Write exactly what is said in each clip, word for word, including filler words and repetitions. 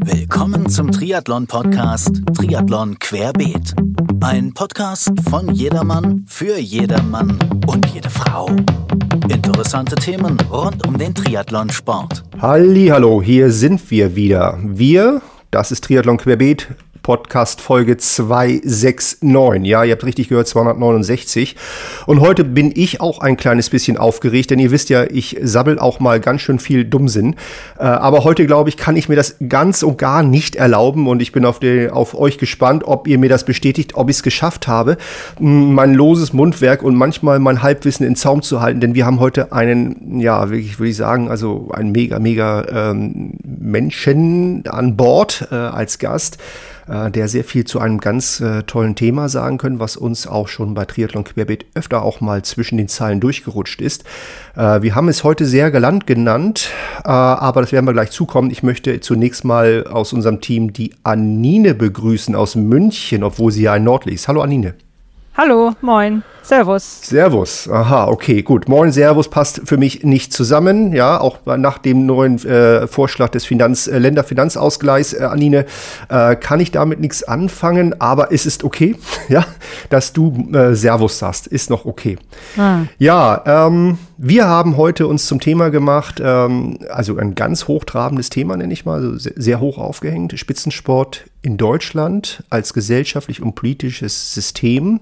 Willkommen zum Triathlon-Podcast Triathlon Querbeet. Ein Podcast von jedermann, für jedermann und jede Frau. Interessante Themen rund um den Triathlonsport. Hallihallo, hier sind wir wieder. Wir, das ist Triathlon Querbeet, Podcast Folge zweihunderneunundsechzig. Ja, ihr habt richtig gehört, zweihundertneunundsechzig. Und heute bin ich auch ein kleines bisschen aufgeregt, denn ihr wisst ja, ich sabbel auch mal ganz schön viel Dummsinn. Äh, aber heute, glaube ich, kann ich mir das ganz und gar nicht erlauben und ich bin auf, die, auf euch gespannt, ob ihr mir das bestätigt, ob ich es geschafft habe, mein loses Mundwerk und manchmal mein Halbwissen in Zaum zu halten, denn wir haben heute einen, ja, wirklich würde ich sagen, also einen mega, mega ähm, Menschen an Bord äh, als Gast, der sehr viel zu einem ganz äh, tollen Thema sagen können, was uns auch schon bei Triathlon Querbeet öfter auch mal zwischen den Zeilen durchgerutscht ist. Äh, wir haben es heute sehr galant genannt, äh, aber das werden wir gleich zukommen. Ich möchte zunächst mal aus unserem Team die Anine begrüßen aus München, obwohl sie ja in Nordli ist. Hallo Anine. Hallo, moin, servus. Servus, aha, okay, gut. Moin, servus passt für mich nicht zusammen, ja, auch nach dem neuen äh, Vorschlag des Finanz, äh, Länderfinanzausgleichs, äh, Anine, äh, kann ich damit nichts anfangen, aber es ist okay, ja, dass du äh, Servus sagst, ist noch okay. Hm. Ja, ähm, wir haben heute uns zum Thema gemacht, ähm, also ein ganz hochtrabendes Thema, nenne ich mal, also sehr, sehr hoch aufgehängt, Spitzensport in Deutschland als gesellschaftlich und politisches System.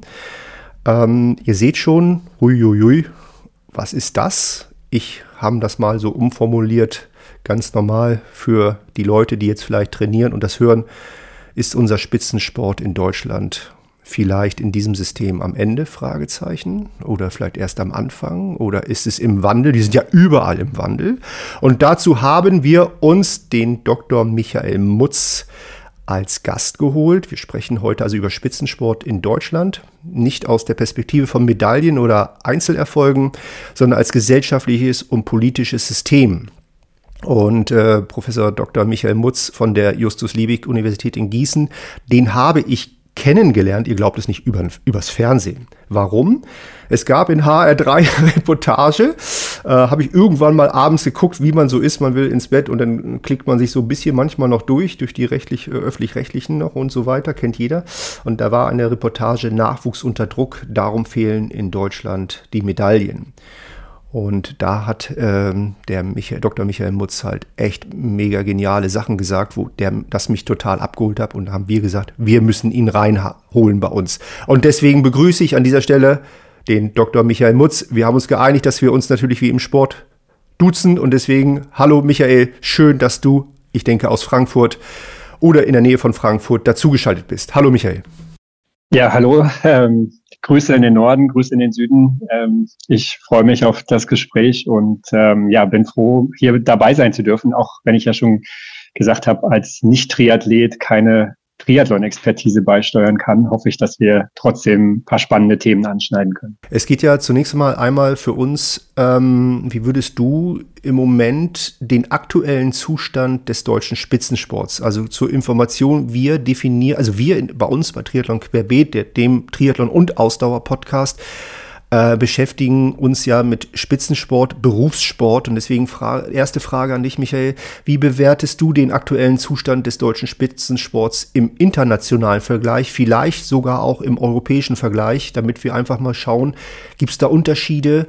Ähm, ihr seht schon, huiuiui, was ist das? Ich habe das mal so umformuliert, ganz normal für die Leute, die jetzt vielleicht trainieren und das hören, ist unser Spitzensport in Deutschland vielleicht in diesem System am Ende, Fragezeichen, oder vielleicht erst am Anfang, oder ist es im Wandel? Die sind ja überall im Wandel. Und dazu haben wir uns den Doktor Michael Mutz als Gast geholt. Wir sprechen heute also über Spitzensport in Deutschland, nicht aus der Perspektive von Medaillen oder Einzelerfolgen, sondern als gesellschaftliches und politisches System. Und äh, Professor Doktor Michael Mutz von der Justus-Liebig-Universität in Gießen, den habe ich kennengelernt, ihr glaubt es nicht, über, übers Fernsehen. Warum? Es gab in H R drei Reportage, äh, habe ich irgendwann mal abends geguckt, wie man so ist, man will ins Bett und dann klickt man sich so ein bisschen manchmal noch durch, durch die rechtlich, äh, öffentlich-rechtlichen noch und so weiter, kennt jeder. Und da war eine Reportage Nachwuchs unter Druck, darum fehlen in Deutschland die Medaillen. Und da hat ähm, der Michael, Doktor Michael Mutz halt echt mega geniale Sachen gesagt, wo der das mich total abgeholt hat. Und da haben wir gesagt, wir müssen ihn reinholen bei uns. Und deswegen begrüße ich an dieser Stelle den Doktor Michael Mutz. Wir haben uns geeinigt, dass wir uns natürlich wie im Sport duzen. Und deswegen, hallo Michael, schön, dass du, ich denke aus Frankfurt oder in der Nähe von Frankfurt, dazugeschaltet bist. Hallo Michael. Ja, hallo. Ähm, Grüße in den Norden, Grüße in den Süden. Ähm, ich freue mich auf das Gespräch und ähm, ja, bin froh, hier dabei sein zu dürfen, auch wenn ich ja schon gesagt habe, als Nicht-Triathlet keine Triathlon-Expertise beisteuern kann, hoffe ich, dass wir trotzdem ein paar spannende Themen anschneiden können. Es geht ja zunächst mal einmal für uns, ähm, wie würdest du im Moment den aktuellen Zustand des deutschen Spitzensports, also zur Information, wir definieren, also wir in, bei uns bei Triathlon Querbeet, der, dem Triathlon- und Ausdauer-Podcast, Äh, beschäftigen uns ja mit Spitzensport, Berufssport und deswegen fra- erste Frage an dich, Michael, wie bewertest du den aktuellen Zustand des deutschen Spitzensports im internationalen Vergleich, vielleicht sogar auch im europäischen Vergleich, damit wir einfach mal schauen, gibt es da Unterschiede,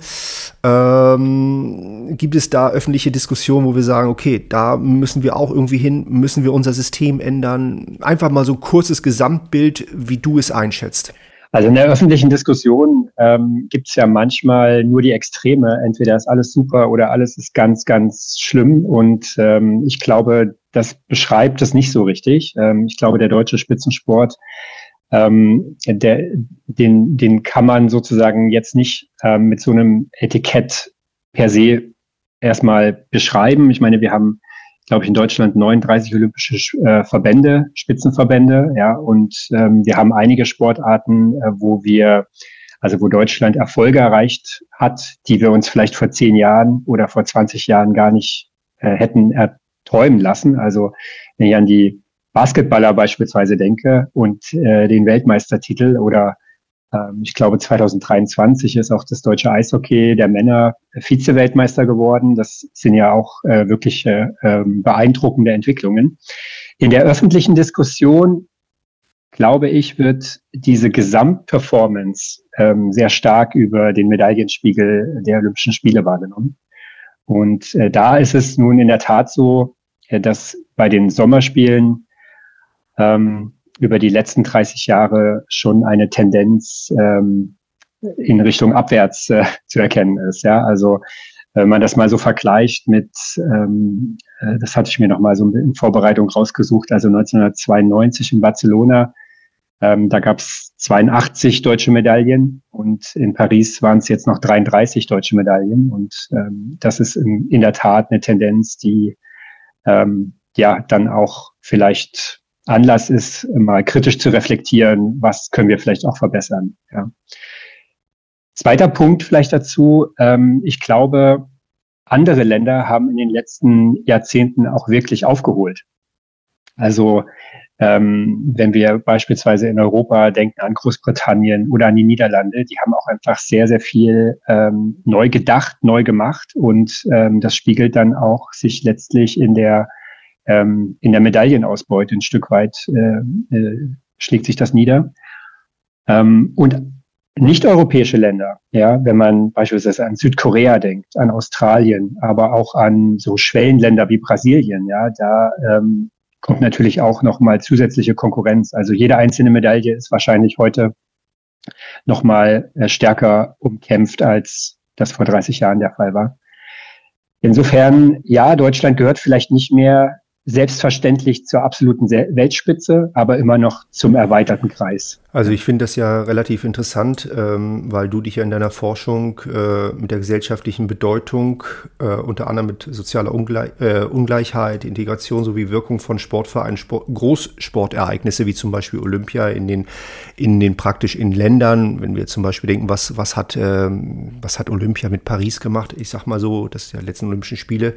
ähm, gibt es da öffentliche Diskussionen, wo wir sagen, okay, da müssen wir auch irgendwie hin, müssen wir unser System ändern, einfach mal so ein kurzes Gesamtbild, wie du es einschätzt. Also in der öffentlichen Diskussion ähm, gibt es ja manchmal nur die Extreme. Entweder ist alles super oder alles ist ganz, ganz schlimm. Und ähm, ich glaube, das beschreibt es nicht so richtig. Ähm, ich glaube, der deutsche Spitzensport, ähm, der, den, den kann man sozusagen jetzt nicht ähm, mit so einem Etikett per se erstmal beschreiben. Ich meine, wir haben, glaube ich, in Deutschland neununddreißig olympische äh, Verbände, Spitzenverbände, ja, und ähm, wir haben einige Sportarten, äh, wo wir, also wo Deutschland Erfolge erreicht hat, die wir uns vielleicht vor zehn Jahren oder vor zwanzig Jahren gar nicht äh, hätten erträumen lassen. Also wenn ich an die Basketballer beispielsweise denke und äh, den Weltmeistertitel oder ähm, ich glaube zwanzig dreiundzwanzig ist auch das deutsche Eishockey der Männer Vize-Weltmeister geworden. Das sind ja auch äh, wirklich äh, beeindruckende Entwicklungen. In der öffentlichen Diskussion, glaube ich, wird diese Gesamtperformance ähm, sehr stark über den Medaillenspiegel der Olympischen Spiele wahrgenommen. Und äh, da ist es nun in der Tat so, äh, dass bei den Sommerspielen ähm, über die letzten dreißig Jahre schon eine Tendenz ähm, in Richtung abwärts äh, zu erkennen ist. Ja, also wenn man das mal so vergleicht mit, ähm, äh, das hatte ich mir noch mal so in Vorbereitung rausgesucht, also neunzehnhundertzweiundneunzig in Barcelona, ähm, da gab es zweiundachtzig deutsche Medaillen und in Paris waren es jetzt noch dreiunddreißig deutsche Medaillen und ähm, das ist in, in der Tat eine Tendenz, die ähm, ja dann auch vielleicht Anlass ist, mal kritisch zu reflektieren, was können wir vielleicht auch verbessern. Ja. Zweiter Punkt vielleicht dazu, ähm, ich glaube, andere Länder haben in den letzten Jahrzehnten auch wirklich aufgeholt. Also ähm, wenn wir beispielsweise in Europa denken an Großbritannien oder an die Niederlande, die haben auch einfach sehr, sehr viel ähm, neu gedacht, neu gemacht und ähm, das spiegelt dann auch sich letztlich in der ähm, in der Medaillenausbeute ein Stück weit äh, äh, schlägt sich das nieder. Ähm, und nicht-europäische Länder, ja, wenn man beispielsweise an Südkorea denkt, an Australien, aber auch an so Schwellenländer wie Brasilien, ja, da ähm, kommt natürlich auch nochmal zusätzliche Konkurrenz. Also jede einzelne Medaille ist wahrscheinlich heute nochmal äh, stärker umkämpft, als das vor dreißig Jahren der Fall war. Insofern, ja, Deutschland gehört vielleicht nicht mehr selbstverständlich zur absoluten Weltspitze, aber immer noch zum erweiterten Kreis. Also ich finde das ja relativ interessant, ähm, weil du dich ja in deiner Forschung äh, mit der gesellschaftlichen Bedeutung, äh, unter anderem mit sozialer Ungleich, äh, Ungleichheit, Integration sowie Wirkung von Sportvereinen, Sport, Großsportereignisse wie zum Beispiel Olympia in den, in den praktisch in Ländern, wenn wir zum Beispiel denken, was, was, hat, ähm, was hat Olympia mit Paris gemacht? Ich sag mal so, das sind ja letzten Olympischen Spiele.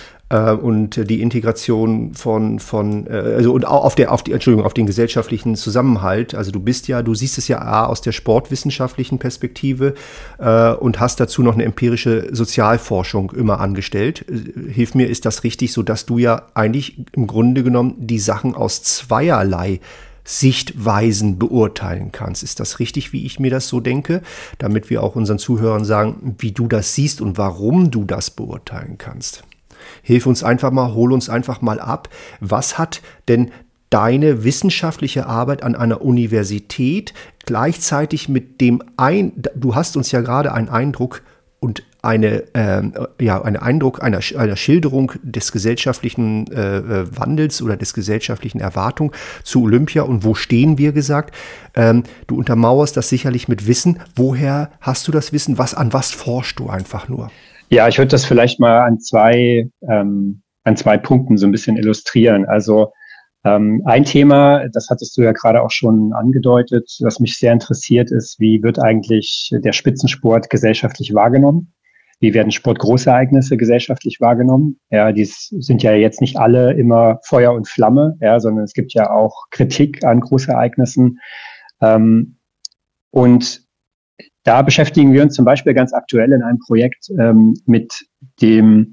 Und die Integration von, von also und auf der, auf die, Entschuldigung, auf den gesellschaftlichen Zusammenhalt. Also du bist ja, du siehst es ja A, aus der sportwissenschaftlichen Perspektive äh, und hast dazu noch eine empirische Sozialforschung immer angestellt. Hilf mir, ist das richtig, so dass du ja eigentlich im Grunde genommen die Sachen aus zweierlei Sichtweisen beurteilen kannst. Ist das richtig, wie ich mir das so denke? Damit wir auch unseren Zuhörern sagen, wie du das siehst und warum du das beurteilen kannst. Hilf uns einfach mal, hol uns einfach mal ab. Was hat denn deine wissenschaftliche Arbeit an einer Universität gleichzeitig mit dem ein, du hast uns ja gerade einen Eindruck und eine, ähm, ja, einen Eindruck einer, einer Schilderung des gesellschaftlichen äh, Wandels oder des gesellschaftlichen Erwartung zu Olympia und wo stehen wir gesagt. Ähm, du untermauerst das sicherlich mit Wissen. Woher hast du das Wissen? Was, an was forschst du einfach nur? Ja, ich würde das vielleicht mal an zwei, ähm, an zwei Punkten so ein bisschen illustrieren. Also ähm, ein Thema, das hattest du ja gerade auch schon angedeutet, was mich sehr interessiert, ist, wie wird eigentlich der Spitzensport gesellschaftlich wahrgenommen? Wie werden Sportgroßereignisse gesellschaftlich wahrgenommen? Ja, die sind ja jetzt nicht alle immer Feuer und Flamme, ja, sondern es gibt ja auch Kritik an Großereignissen. Ähm, und Da beschäftigen wir uns zum Beispiel ganz aktuell in einem Projekt ähm, mit dem,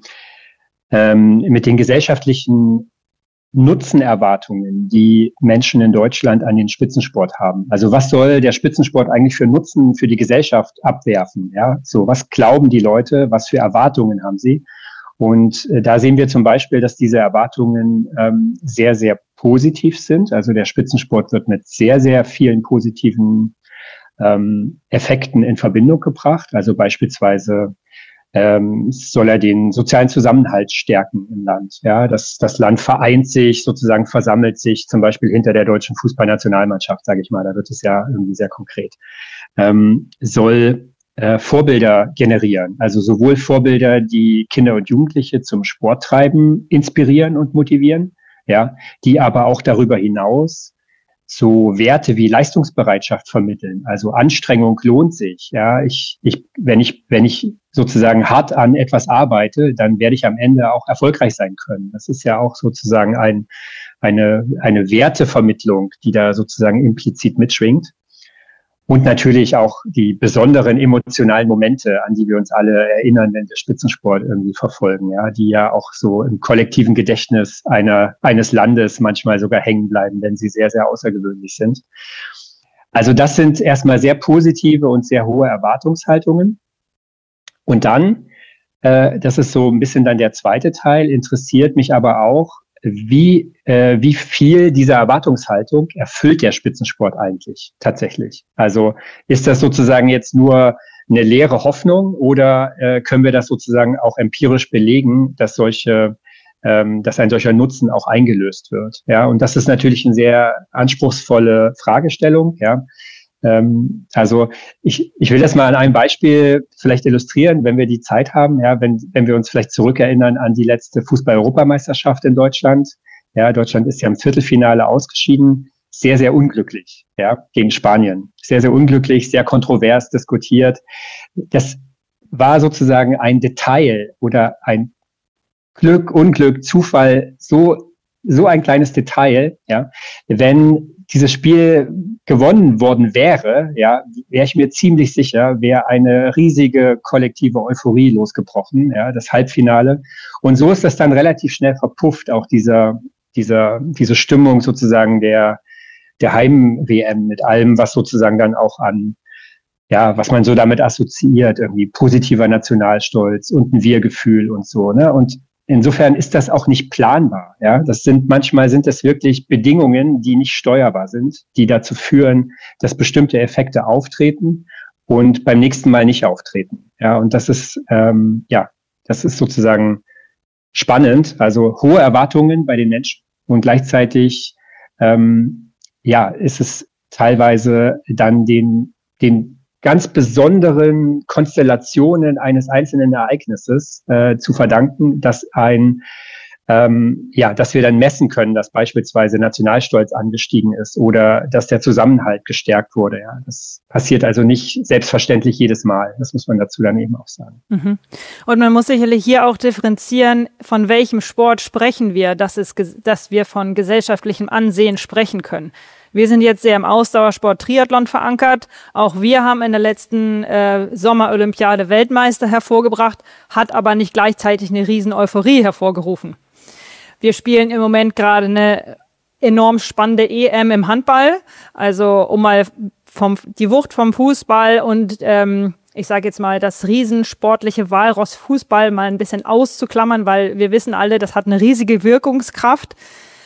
ähm, mit den gesellschaftlichen Nutzenerwartungen, die Menschen in Deutschland an den Spitzensport haben. Also was soll der Spitzensport eigentlich für Nutzen für die Gesellschaft abwerfen? Ja, so was glauben die Leute? Was für Erwartungen haben sie? Und äh, da sehen wir zum Beispiel, dass diese Erwartungen ähm, sehr, sehr positiv sind. Also der Spitzensport wird mit sehr, sehr vielen positiven Ähm, Effekten in Verbindung gebracht. Also beispielsweise ähm, soll er den sozialen Zusammenhalt stärken im Land. Ja, das, das Land vereint sich, sozusagen versammelt sich zum Beispiel hinter der deutschen Fußballnationalmannschaft, sage ich mal. Da wird es ja irgendwie sehr konkret. Ähm, soll äh, Vorbilder generieren. Also sowohl Vorbilder, die Kinder und Jugendliche zum Sport treiben, inspirieren und motivieren, ja, die aber auch darüber hinaus so Werte wie Leistungsbereitschaft vermitteln. Also Anstrengung lohnt sich. Ja, ich, ich, wenn ich, wenn ich sozusagen hart an etwas arbeite, dann werde ich am Ende auch erfolgreich sein können. Das ist ja auch sozusagen ein, eine, eine Wertevermittlung, die da sozusagen implizit mitschwingt. Und natürlich auch die besonderen emotionalen Momente, an die wir uns alle erinnern, wenn wir Spitzensport irgendwie verfolgen, ja, die ja auch so im kollektiven Gedächtnis einer, eines Landes manchmal sogar hängen bleiben, wenn sie sehr, sehr außergewöhnlich sind. Also das sind erstmal sehr positive und sehr hohe Erwartungshaltungen. Und dann, äh, das ist so ein bisschen dann der zweite Teil, interessiert mich aber auch, Wie, äh, wie viel dieser Erwartungshaltung erfüllt der Spitzensport eigentlich tatsächlich? Also ist das sozusagen jetzt nur eine leere Hoffnung oder äh, können wir das sozusagen auch empirisch belegen, dass solche, ähm, dass ein solcher Nutzen auch eingelöst wird? Ja, und das ist natürlich eine sehr anspruchsvolle Fragestellung. Ja, ähm, also ich, ich will das mal an einem Beispiel vielleicht illustrieren, wenn wir die Zeit haben, ja, wenn, wenn wir uns vielleicht zurückerinnern an die letzte Fußball-Europameisterschaft in Deutschland. Ja, Deutschland ist ja im Viertelfinale ausgeschieden, sehr, sehr unglücklich, ja, gegen Spanien. Sehr, sehr unglücklich, sehr kontrovers diskutiert. Das war sozusagen ein Detail oder ein Glück, Unglück, Zufall, so, so ein kleines Detail, ja, wenn dieses Spiel gewonnen worden wäre, ja, wäre ich mir ziemlich sicher, wäre eine riesige kollektive Euphorie losgebrochen, ja, das Halbfinale. Und so ist das dann relativ schnell verpufft, auch dieser, dieser, diese Stimmung sozusagen der, der Heim-W M mit allem, was sozusagen dann auch an, ja, was man so damit assoziiert, irgendwie positiver Nationalstolz und ein Wir-Gefühl und so, ne, und insofern ist das auch nicht planbar. Ja, das sind manchmal sind das wirklich Bedingungen, die nicht steuerbar sind, die dazu führen, dass bestimmte Effekte auftreten und beim nächsten Mal nicht auftreten. Ja, und das ist ähm, ja, das ist sozusagen spannend. Also hohe Erwartungen bei den Menschen und gleichzeitig ähm, ja, ist es teilweise dann den den ganz besonderen Konstellationen eines einzelnen Ereignisses äh, zu verdanken, dass ein, ähm, ja, dass wir dann messen können, dass beispielsweise Nationalstolz angestiegen ist oder dass der Zusammenhalt gestärkt wurde. Ja, das passiert also nicht selbstverständlich jedes Mal. Das muss man dazu dann eben auch sagen. Mhm. Und man muss sicherlich hier auch differenzieren, von welchem Sport sprechen wir, dass es, dass wir von gesellschaftlichem Ansehen sprechen können. Wir sind jetzt sehr im Ausdauersport Triathlon verankert. Auch wir haben in der letzten äh, Sommerolympiade Weltmeister hervorgebracht, hat aber nicht gleichzeitig eine riesen Euphorie hervorgerufen. Wir spielen im Moment gerade eine enorm spannende E M im Handball. Also um mal vom, die Wucht vom Fußball und ähm, ich sage jetzt mal das riesensportliche Walross-Fußball mal ein bisschen auszuklammern, weil wir wissen alle, das hat eine riesige Wirkungskraft.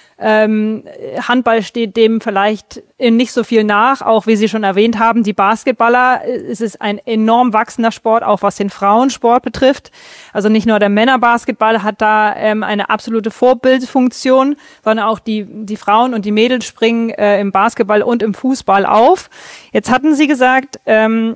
Ähm, Handball steht dem vielleicht nicht so viel nach, auch wie Sie schon erwähnt haben, die Basketballer, es ist ein enorm wachsender Sport, auch was den Frauensport betrifft. Also nicht nur der Männerbasketball hat da ähm, eine absolute Vorbildfunktion, sondern auch die, die Frauen und die Mädels springen äh, im Basketball und im Fußball auf. Jetzt hatten Sie gesagt, ähm,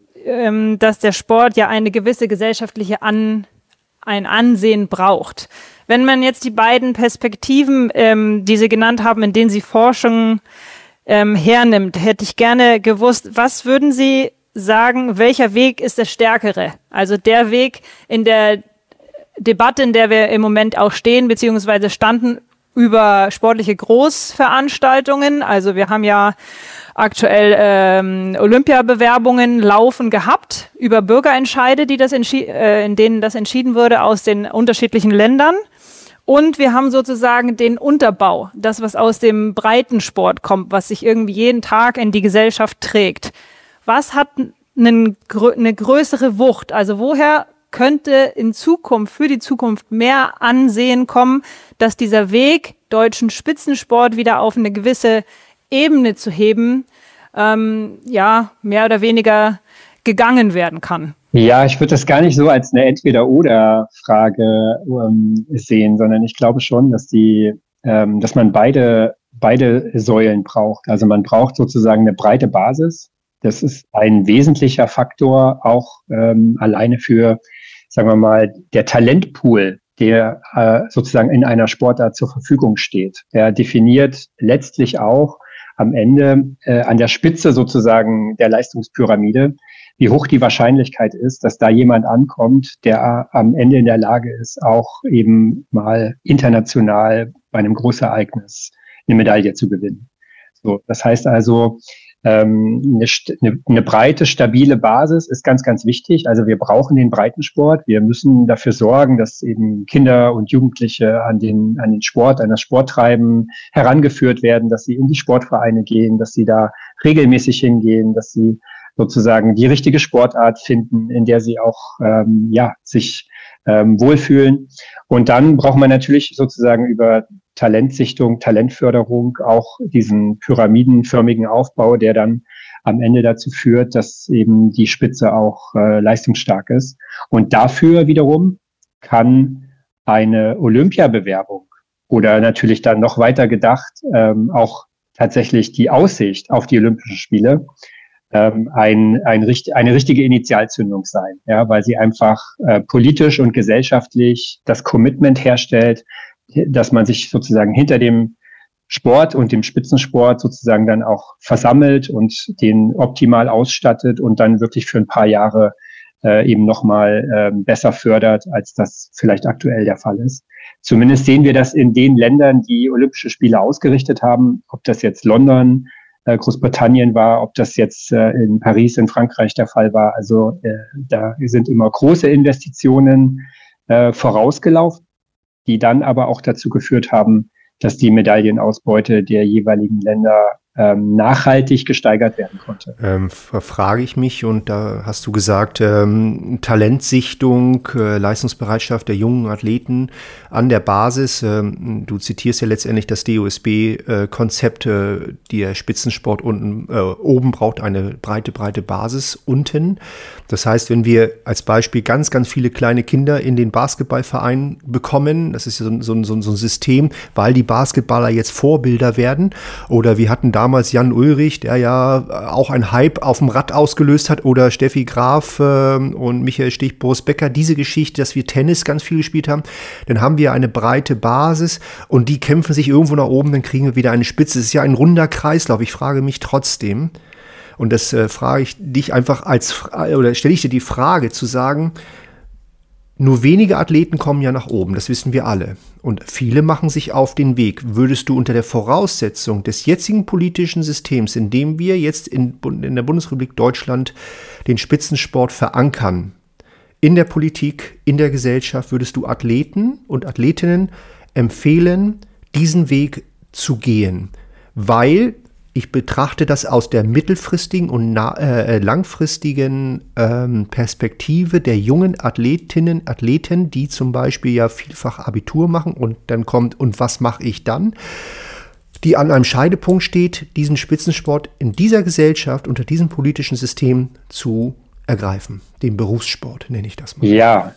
ähm, dass der Sport ja eine gewisse gesellschaftliche An, ein Ansehen braucht. Wenn man jetzt die beiden Perspektiven, ähm, die Sie genannt haben, in denen Sie Forschung ähm, hernimmt, hätte ich gerne gewusst, was würden Sie sagen, welcher Weg ist der stärkere? Also der Weg in der Debatte, in der wir im Moment auch stehen, beziehungsweise standen über sportliche Großveranstaltungen. Also wir haben ja aktuell ähm, Olympiabewerbungen laufen gehabt über Bürgerentscheide, die das entschi- äh, in denen das entschieden wurde aus den unterschiedlichen Ländern. Und wir haben sozusagen den Unterbau, das, was aus dem Breitensport kommt, was sich irgendwie jeden Tag in die Gesellschaft trägt. Was hat einen, eine größere Wucht? Also woher könnte in Zukunft, für die Zukunft mehr Ansehen kommen, dass dieser Weg, deutschen Spitzensport wieder auf eine gewisse Ebene zu heben, ähm, ja, mehr oder weniger gegangen werden kann? Ja, ich würde das gar nicht so als eine Entweder-oder-Frage ähm, sehen, sondern ich glaube schon, dass die, ähm, dass man beide, beide Säulen braucht. Also man braucht sozusagen eine breite Basis. Das ist ein wesentlicher Faktor, auch ähm, alleine für, sagen wir mal, der Talentpool, der äh, sozusagen in einer Sportart zur Verfügung steht. Der definiert letztlich auch am Ende äh, an der Spitze sozusagen der Leistungspyramide, wie hoch die Wahrscheinlichkeit ist, dass da jemand ankommt, der am Ende in der Lage ist, auch eben mal international bei einem Großereignis eine Medaille zu gewinnen. So, das heißt also, Ähm, eine, eine, eine breite, stabile Basis ist ganz, ganz wichtig. Also wir brauchen den Breitensport. Wir müssen dafür sorgen, dass eben Kinder und Jugendliche an den, an den Sport, an das Sporttreiben herangeführt werden, dass sie in die Sportvereine gehen, dass sie da regelmäßig hingehen, dass sie sozusagen die richtige Sportart finden, in der sie auch ähm, ja sich ähm, wohlfühlen. Und dann braucht man natürlich sozusagen über Talentsichtung, Talentförderung auch diesen pyramidenförmigen Aufbau, der dann am Ende dazu führt, dass eben die Spitze auch äh, leistungsstark ist. Und dafür wiederum kann eine Olympiabewerbung oder natürlich dann noch weiter gedacht ähm, auch tatsächlich die Aussicht auf die Olympischen Spiele ähm, ein, ein, eine richtige Initialzündung sein, ja, weil sie einfach äh, politisch und gesellschaftlich das Commitment herstellt, dass man sich sozusagen hinter dem Sport und dem Spitzensport sozusagen dann auch versammelt und den optimal ausstattet und dann wirklich für ein paar Jahre äh, eben nochmal äh, besser fördert, als das vielleicht aktuell der Fall ist. Zumindest sehen wir das in den Ländern, die Olympische Spiele ausgerichtet haben, ob das jetzt London, äh, Großbritannien war, ob das jetzt äh, in Paris, in Frankreich der Fall war. Also äh, da sind immer große Investitionen äh, vorausgelaufen, die dann aber auch dazu geführt haben, dass die Medaillenausbeute der jeweiligen Länder ähm, nachhaltig gesteigert werden konnte. Ähm, frage ich mich, und da hast du gesagt, ähm, Talentsichtung, äh, Leistungsbereitschaft der jungen Athleten an der Basis. Ähm, du zitierst ja letztendlich das D O S B-Konzept, äh, der Spitzensport unten, äh, oben braucht eine breite, breite Basis unten. Das heißt, wenn wir als Beispiel ganz, ganz viele kleine Kinder in den Basketballverein bekommen, das ist ja so, so, so, so ein System, weil die Basketballer jetzt Vorbilder werden, oder wir hatten damals Jan Ulrich, der ja auch einen Hype auf dem Rad ausgelöst hat, oder Steffi Graf äh, und Michael Stich, Boris Becker, diese Geschichte, dass wir Tennis ganz viel gespielt haben, dann haben wir eine breite Basis und die kämpfen sich irgendwo nach oben, dann kriegen wir wieder eine Spitze. Es ist ja ein runder Kreislauf. Ich frage mich trotzdem, und das äh, frage ich dich einfach als, oder stelle ich dir die Frage zu sagen, nur wenige Athleten kommen ja nach oben, das wissen wir alle. Und viele machen sich auf den Weg. Würdest du unter der Voraussetzung des jetzigen politischen Systems, in dem wir jetzt in, in der Bundesrepublik Deutschland den Spitzensport verankern, in der Politik, in der Gesellschaft, würdest du Athleten und Athletinnen empfehlen, diesen Weg zu gehen? Weil ich betrachte das aus der mittelfristigen und na, äh, langfristigen ähm, Perspektive der jungen Athletinnen, Athleten, die zum Beispiel ja vielfach Abitur machen und dann kommt, und was mache ich dann? Die an einem Scheidepunkt steht, diesen Spitzensport in dieser Gesellschaft, unter diesem politischen System zu ergreifen. Den Berufssport nenne ich das mal. Ja.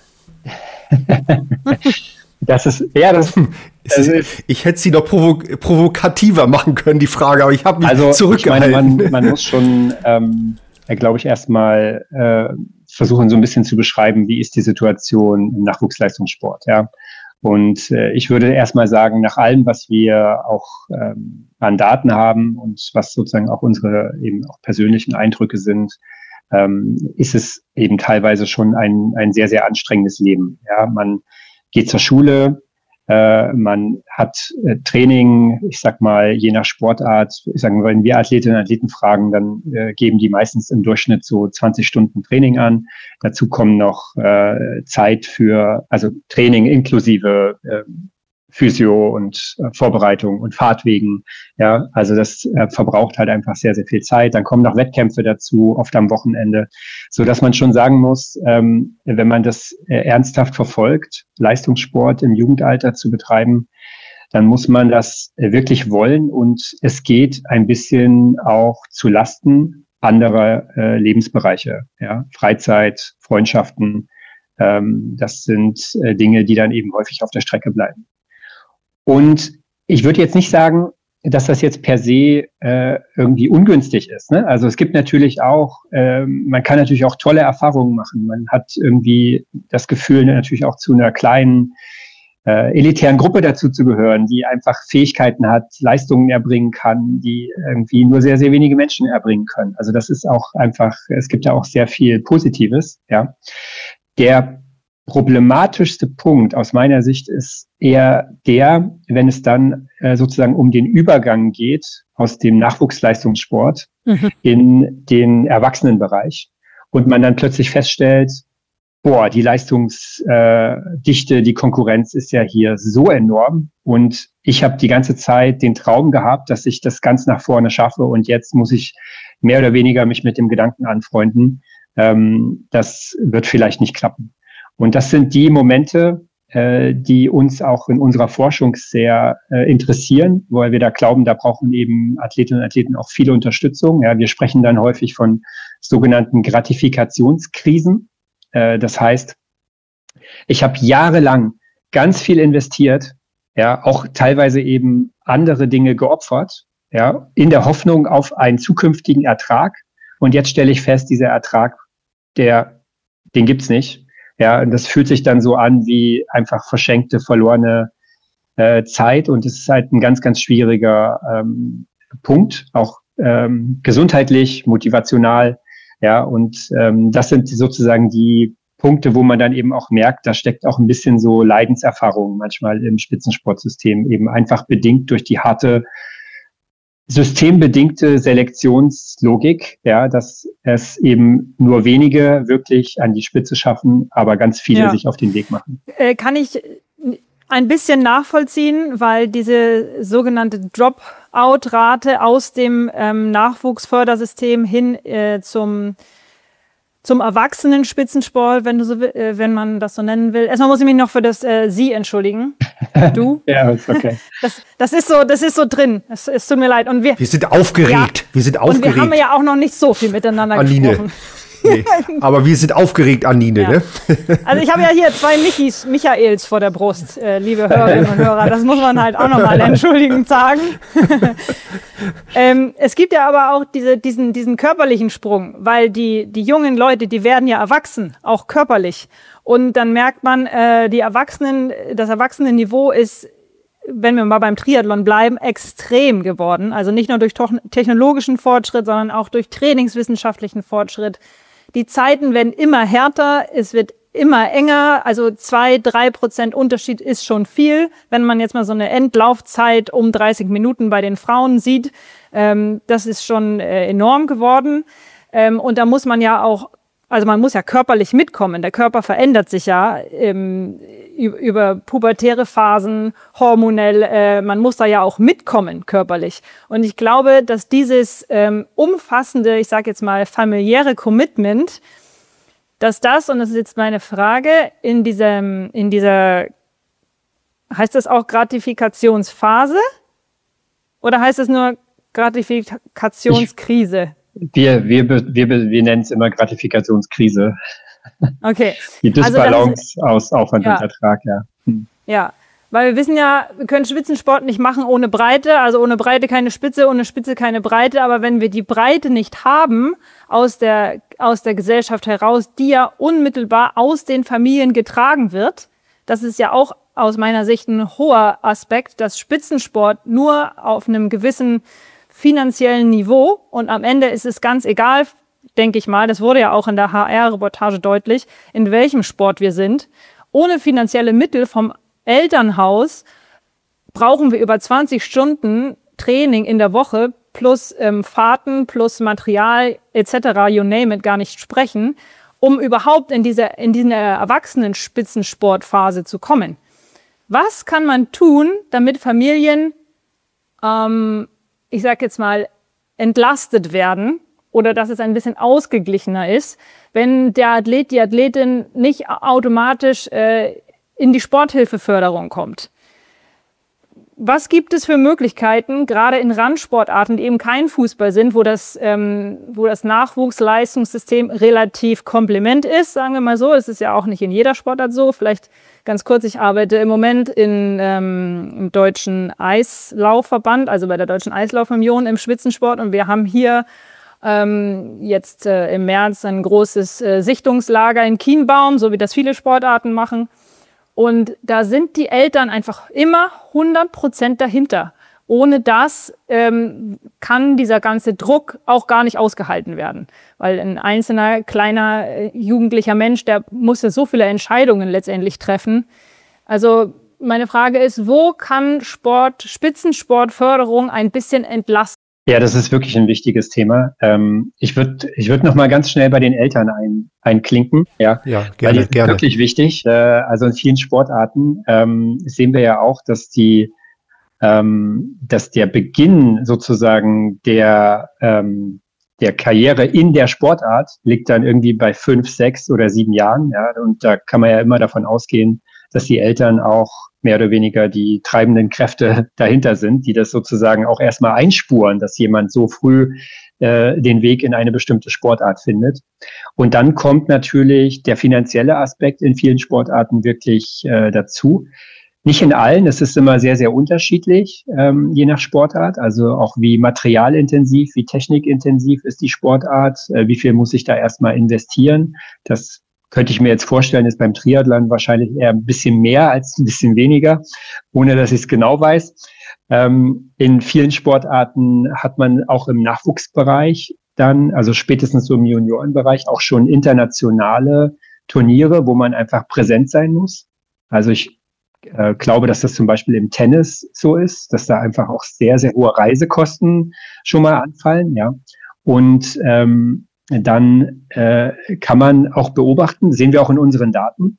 Das ist, ja, das, das ist, ich hätte sie doch provo- provokativer machen können, die Frage, aber ich habe mich also, zurückgehalten. Ich meine, man, man muss schon, ähm, glaube ich, erstmal äh, versuchen, so ein bisschen zu beschreiben, wie ist die Situation im Nachwuchsleistungssport, ja. Und äh, ich würde erstmal sagen, nach allem, was wir auch ähm, an Daten haben und was sozusagen auch unsere eben auch persönlichen Eindrücke sind, ähm, ist es eben teilweise schon ein, ein sehr, sehr anstrengendes Leben, ja. Man geht zur Schule, äh, man hat äh, Training, ich sag mal, je nach Sportart, ich sag mal, wenn wir Athletinnen und Athleten fragen, dann äh, geben die meistens im Durchschnitt so zwanzig Stunden Training an. Dazu kommen noch äh, Zeit für, also Training inklusive äh, Physio und äh, Vorbereitung und Fahrtwegen. Ja, also das äh, verbraucht halt einfach sehr, sehr viel Zeit. Dann kommen noch Wettkämpfe dazu, oft am Wochenende, so dass man schon sagen muss, ähm, wenn man das äh, ernsthaft verfolgt, Leistungssport im Jugendalter zu betreiben, dann muss man das äh, wirklich wollen, und es geht ein bisschen auch zu Lasten anderer äh, Lebensbereiche, ja, Freizeit, Freundschaften. Ähm, das sind äh, Dinge, die dann eben häufig auf der Strecke bleiben. Und ich würde jetzt nicht sagen, dass das jetzt per se äh, irgendwie ungünstig ist, ne? Also es gibt natürlich auch, äh, man kann natürlich auch tolle Erfahrungen machen. Man hat irgendwie das Gefühl, natürlich auch zu einer kleinen äh, elitären Gruppe dazu zu gehören, die einfach Fähigkeiten hat, Leistungen erbringen kann, die irgendwie nur sehr, sehr wenige Menschen erbringen können. Also das ist auch einfach, es gibt ja auch sehr viel Positives, ja. Der problematischste Punkt aus meiner Sicht ist eher der, wenn es dann äh, sozusagen um den Übergang geht aus dem Nachwuchsleistungssport mhm. in den Erwachsenenbereich und man dann plötzlich feststellt, boah, die Leistungsdichte, äh, die Konkurrenz ist ja hier so enorm und ich habe die ganze Zeit den Traum gehabt, dass ich das ganz nach vorne schaffe und jetzt muss ich mehr oder weniger mich mit dem Gedanken anfreunden, ähm, das wird vielleicht nicht klappen. Und das sind die Momente, äh, die uns auch in unserer Forschung sehr äh, interessieren, weil wir da glauben, da brauchen eben Athletinnen und Athleten auch viele Unterstützung. Ja, wir sprechen dann häufig von sogenannten Gratifikationskrisen. Äh, das heißt, ich habe jahrelang ganz viel investiert, ja, auch teilweise eben andere Dinge geopfert, ja, in der Hoffnung auf einen zukünftigen Ertrag. Und jetzt stelle ich fest, dieser Ertrag, der, den gibt's nicht. Ja, und das fühlt sich dann so an wie einfach verschenkte, verlorene äh, Zeit. Und es ist halt ein ganz, ganz schwieriger ähm, Punkt, auch ähm, gesundheitlich, motivational. Ja, und ähm, das sind sozusagen die Punkte, wo man dann eben auch merkt, da steckt auch ein bisschen so Leidenserfahrung manchmal im Spitzensportsystem, eben einfach bedingt durch die harte systembedingte Selektionslogik, ja, dass es eben nur wenige wirklich an die Spitze schaffen, aber ganz viele ja. sich auf den Weg machen. Äh, kann ich ein bisschen nachvollziehen, weil diese sogenannte Dropout-Rate aus dem ähm, Nachwuchsfördersystem hin äh, zum Zum Erwachsenen-Spitzensport, wenn du so, äh, wenn man das so nennen will. Erstmal muss ich mich noch für das äh, Sie entschuldigen. Du? Ja, ist okay. Das, das ist so, das ist so drin. Es, es tut mir leid. Und wir, wir sind aufgeregt. Ja, wir sind aufgeregt. Und wir haben ja auch noch nicht so viel miteinander Anine. gesprochen. Nee, aber wir sind aufgeregt, Anine. Ja. Ne? Also ich habe ja hier zwei Michis, Michaels vor der Brust, äh, liebe Hörerinnen und Hörer. Das muss man halt auch nochmal entschuldigend sagen. ähm, es gibt ja aber auch diese, diesen, diesen körperlichen Sprung, weil die, die jungen Leute, die werden ja erwachsen, auch körperlich. Und dann merkt man, äh, die Erwachsenen, das Erwachsenenniveau ist, wenn wir mal beim Triathlon bleiben, extrem geworden. Also nicht nur durch technologischen Fortschritt, sondern auch durch trainingswissenschaftlichen Fortschritt. Die Zeiten werden immer härter, es wird immer enger, also zwei, drei Prozent Unterschied ist schon viel. Wenn man jetzt mal so eine Endlaufzeit um dreißig Minuten bei den Frauen sieht, ähm, das ist schon äh, enorm geworden. Ähm, und da muss man ja auch, also man muss ja körperlich mitkommen. Der Körper verändert sich ja ähm, über pubertäre Phasen, hormonell. Äh, man muss da ja auch mitkommen körperlich. Und ich glaube, dass dieses ähm, umfassende, ich sage jetzt mal familiäre Commitment, dass das, und das ist jetzt meine Frage, in diesem, in dieser, heißt das auch Gratifikationsphase? Oder heißt es nur Gratifikationskrise? Ich, wir, wir, wir, wir nennen es immer Gratifikationskrise. Okay. Die Disbalance also aus Aufwand ja. und Ertrag, ja. Hm. Ja, weil wir wissen ja, wir können Spitzensport nicht machen ohne Breite, also ohne Breite keine Spitze, ohne Spitze keine Breite, aber wenn wir die Breite nicht haben aus der, aus der Gesellschaft heraus, die ja unmittelbar aus den Familien getragen wird, das ist ja auch aus meiner Sicht ein hoher Aspekt, dass Spitzensport nur auf einem gewissen finanziellen Niveau und am Ende ist es ganz egal, denke ich mal, das wurde ja auch in der H R-Reportage deutlich, in welchem Sport wir sind. Ohne finanzielle Mittel vom Elternhaus brauchen wir über zwanzig Stunden Training in der Woche plus ähm, Fahrten, plus Material et cetera, you name it, gar nicht sprechen, um überhaupt in diese, in diese Erwachsenen-Spitzensportphase zu kommen. Was kann man tun, damit Familien, ähm, ich sag jetzt mal, entlastet werden, oder dass es ein bisschen ausgeglichener ist, wenn der Athlet, die Athletin nicht automatisch äh, in die Sporthilfeförderung kommt. Was gibt es für Möglichkeiten, gerade in Randsportarten, die eben kein Fußball sind, wo das, ähm, wo das Nachwuchsleistungssystem relativ komplement ist, sagen wir mal so. Es ist ja auch nicht in jeder Sportart so. Vielleicht ganz kurz, ich arbeite im Moment in, ähm, im Deutschen Eislaufverband, also bei der Deutschen Eislaufunion im Spitzensport. Und wir haben hier ähm, jetzt äh, im März ein großes äh, Sichtungslager in Kienbaum, so wie das viele Sportarten machen. Und da sind die Eltern einfach immer hundert Prozent dahinter. ohne das ähm, kann dieser ganze Druck auch gar nicht ausgehalten werden. Weil ein einzelner, kleiner, äh, jugendlicher Mensch, der muss ja so viele Entscheidungen letztendlich treffen. Also meine Frage ist, wo kann Sport, Spitzensportförderung ein bisschen entlasten? Ja, das ist wirklich ein wichtiges Thema. Ähm, ich würde ich würd noch mal ganz schnell bei den Eltern ein, einklinken. Ja, ja gerne, weil die sind gerne. wirklich wichtig. Äh, also in vielen Sportarten ähm, sehen wir ja auch, dass die ähm, dass der Beginn sozusagen der ähm, der Karriere in der Sportart liegt dann irgendwie bei fünf, sechs oder sieben Jahren. Ja, und da kann man ja immer davon ausgehen, dass die Eltern auch mehr oder weniger die treibenden Kräfte dahinter sind, die das sozusagen auch erstmal einspuren, dass jemand so früh äh, den Weg in eine bestimmte Sportart findet. Und dann kommt natürlich der finanzielle Aspekt in vielen Sportarten wirklich äh, dazu. Nicht in allen, es ist immer sehr, sehr unterschiedlich, ähm, je nach Sportart. Also auch wie materialintensiv, wie technikintensiv ist die Sportart, äh, wie viel muss ich da erstmal investieren. Das könnte ich mir jetzt vorstellen, ist beim Triathlon wahrscheinlich eher ein bisschen mehr als ein bisschen weniger, ohne dass ich es genau weiß. Ähm, in vielen Sportarten hat man auch im Nachwuchsbereich dann, also spätestens so im Juniorenbereich, auch schon internationale Turniere, wo man einfach präsent sein muss. Also ich äh, glaube, dass das zum Beispiel im Tennis so ist, dass da einfach auch sehr, sehr hohe Reisekosten schon mal anfallen, ja. Und ähm, dann äh, kann man auch beobachten, sehen wir auch in unseren Daten,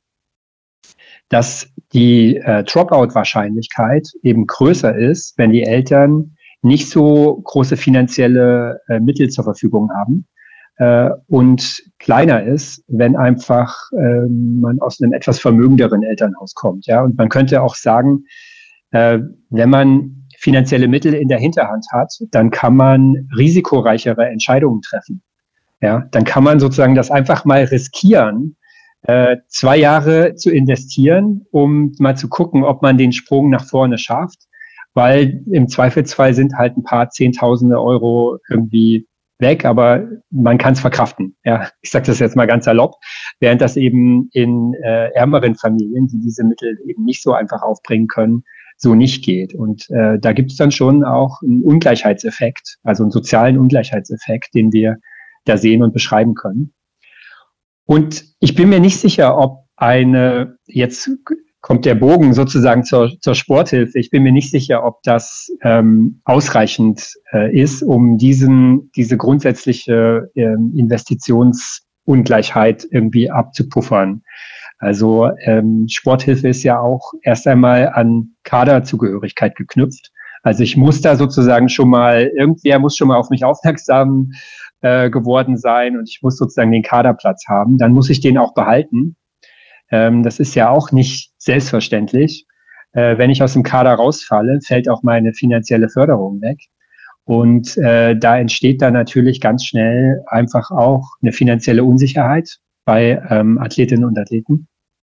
dass die äh, Dropout-Wahrscheinlichkeit eben größer ist, wenn die Eltern nicht so große finanzielle äh, Mittel zur Verfügung haben äh, und kleiner ist, wenn einfach äh, man aus einem etwas vermögenderen Elternhaus kommt. Ja? Und man könnte auch sagen, äh, wenn man finanzielle Mittel in der Hinterhand hat, dann kann man risikoreichere Entscheidungen treffen. Ja, dann kann man sozusagen das einfach mal riskieren, äh, zwei Jahre zu investieren, um mal zu gucken, ob man den Sprung nach vorne schafft, weil im Zweifelsfall sind halt ein paar Zehntausende Euro irgendwie weg, aber man kann es verkraften. Ja, ich sage das jetzt mal ganz salopp, während das eben in äh, ärmeren Familien, die diese Mittel eben nicht so einfach aufbringen können, so nicht geht. Und äh, da gibt es dann schon auch einen Ungleichheitseffekt, also einen sozialen Ungleichheitseffekt, den wir da sehen und beschreiben können. Und ich bin mir nicht sicher, ob eine, jetzt kommt der Bogen sozusagen zur, zur Sporthilfe, ich bin mir nicht sicher, ob das ähm, ausreichend äh, ist, um diesen, diese grundsätzliche ähm, Investitionsungleichheit irgendwie abzupuffern. Also ähm, Sporthilfe ist ja auch erst einmal an Kaderzugehörigkeit geknüpft. Also ich muss da sozusagen schon mal, irgendwer muss schon mal auf mich aufmerksam äh, geworden sein und ich muss sozusagen den Kaderplatz haben. Dann muss ich den auch behalten. Ähm, das ist ja auch nicht selbstverständlich. Äh, wenn ich aus dem Kader rausfalle, fällt auch meine finanzielle Förderung weg. Und äh, da entsteht dann natürlich ganz schnell einfach auch eine finanzielle Unsicherheit bei ähm, Athletinnen und Athleten.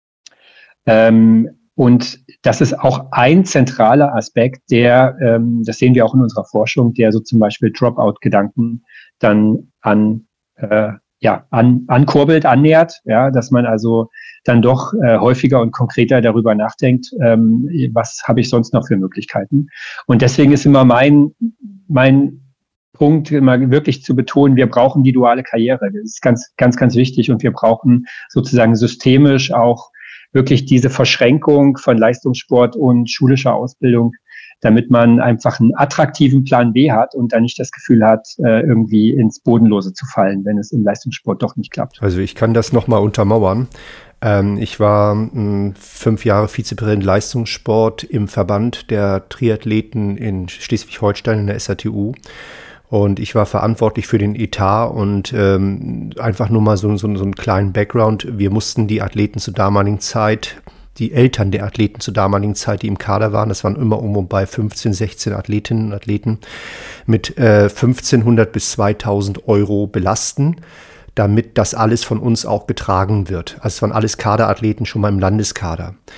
Ähm, Und das ist auch ein zentraler Aspekt, der, ähm, das sehen wir auch in unserer Forschung, der so zum Beispiel Dropout-Gedanken dann an, äh, ja, an, ankurbelt, annähert, ja, dass man also dann doch äh, häufiger und konkreter darüber nachdenkt, ähm, was habe ich sonst noch für Möglichkeiten. Und deswegen ist immer mein, mein Punkt, immer wirklich zu betonen, wir brauchen die duale Karriere. Das ist ganz, ganz, ganz wichtig und wir brauchen sozusagen systemisch auch wirklich diese Verschränkung von Leistungssport und schulischer Ausbildung, damit man einfach einen attraktiven Plan B hat und dann nicht das Gefühl hat, irgendwie ins Bodenlose zu fallen, wenn es im Leistungssport doch nicht klappt. Also ich kann das nochmal untermauern. Ähm, ich war mh, fünf Jahre Vizepräsident Leistungssport im Verband der Triathleten in Schleswig-Holstein in der S A T U. Und ich war verantwortlich für den Etat und ähm, einfach nur mal so, so, so einen kleinen Background. Wir mussten die Athleten zur damaligen Zeit, die Eltern der Athleten zur damaligen Zeit, die im Kader waren, das waren immer um und bei fünfzehn, sechzehn Athletinnen und Athleten, mit äh, fünfzehnhundert bis zweitausend Euro belasten, damit das alles von uns auch getragen wird. Also es waren alles Kaderathleten schon mal im Landeskader.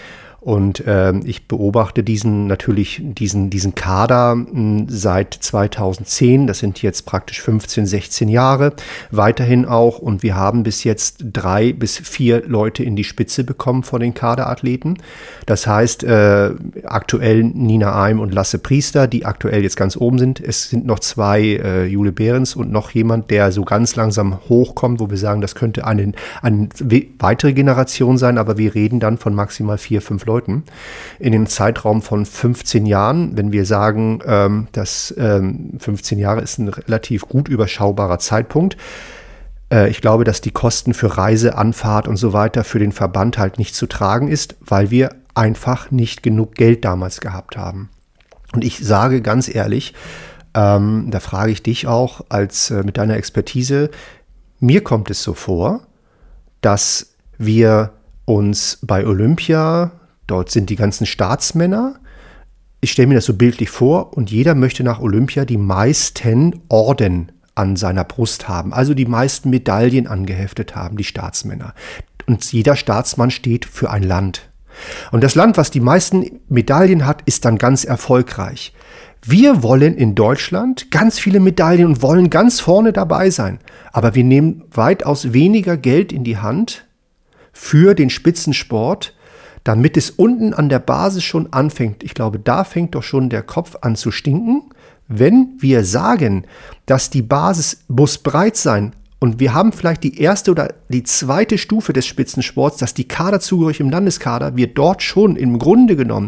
Und ähm, ich beobachte diesen natürlich, diesen, diesen Kader mh, seit zweitausendzehn. Das sind jetzt praktisch fünfzehn, sechzehn Jahre. Weiterhin auch. Und wir haben bis jetzt drei bis vier Leute in die Spitze bekommen von den Kaderathleten. Das heißt, äh, aktuell Nina Eim und Lasse Priester, die aktuell jetzt ganz oben sind. Es sind noch zwei, äh, Jule Behrens und noch jemand, der so ganz langsam hochkommt, wo wir sagen, das könnte eine, eine weitere Generation sein. Aber wir reden dann von maximal vier, fünf Leuten. Leuten in dem Zeitraum von fünfzehn Jahren. Wenn wir sagen, ähm, dass ähm, fünfzehn Jahre ist ein relativ gut überschaubarer Zeitpunkt. Äh, ich glaube, dass die Kosten für Reise, Anfahrt und so weiter für den Verband halt nicht zu tragen ist, weil wir einfach nicht genug Geld damals gehabt haben. Und ich sage ganz ehrlich, ähm, da frage ich dich auch als äh, mit deiner Expertise, mir kommt es so vor, dass wir uns bei Olympia, dort sind die ganzen Staatsmänner. Ich stelle mir das so bildlich vor und jeder möchte nach Olympia die meisten Orden an seiner Brust haben, also die meisten Medaillen angeheftet haben, die Staatsmänner. Und jeder Staatsmann steht für ein Land. Und das Land, was die meisten Medaillen hat, ist dann ganz erfolgreich. Wir wollen in Deutschland ganz viele Medaillen und wollen ganz vorne dabei sein. Aber wir nehmen weitaus weniger Geld in die Hand für den Spitzensport, damit es unten an der Basis schon anfängt. Ich glaube, da fängt doch schon der Kopf an zu stinken, wenn wir sagen, dass die Basis muss breit sein und wir haben vielleicht die erste oder die zweite Stufe des Spitzensports, dass die Kaderzugehörigkeit im Landeskader, wir dort schon im Grunde genommen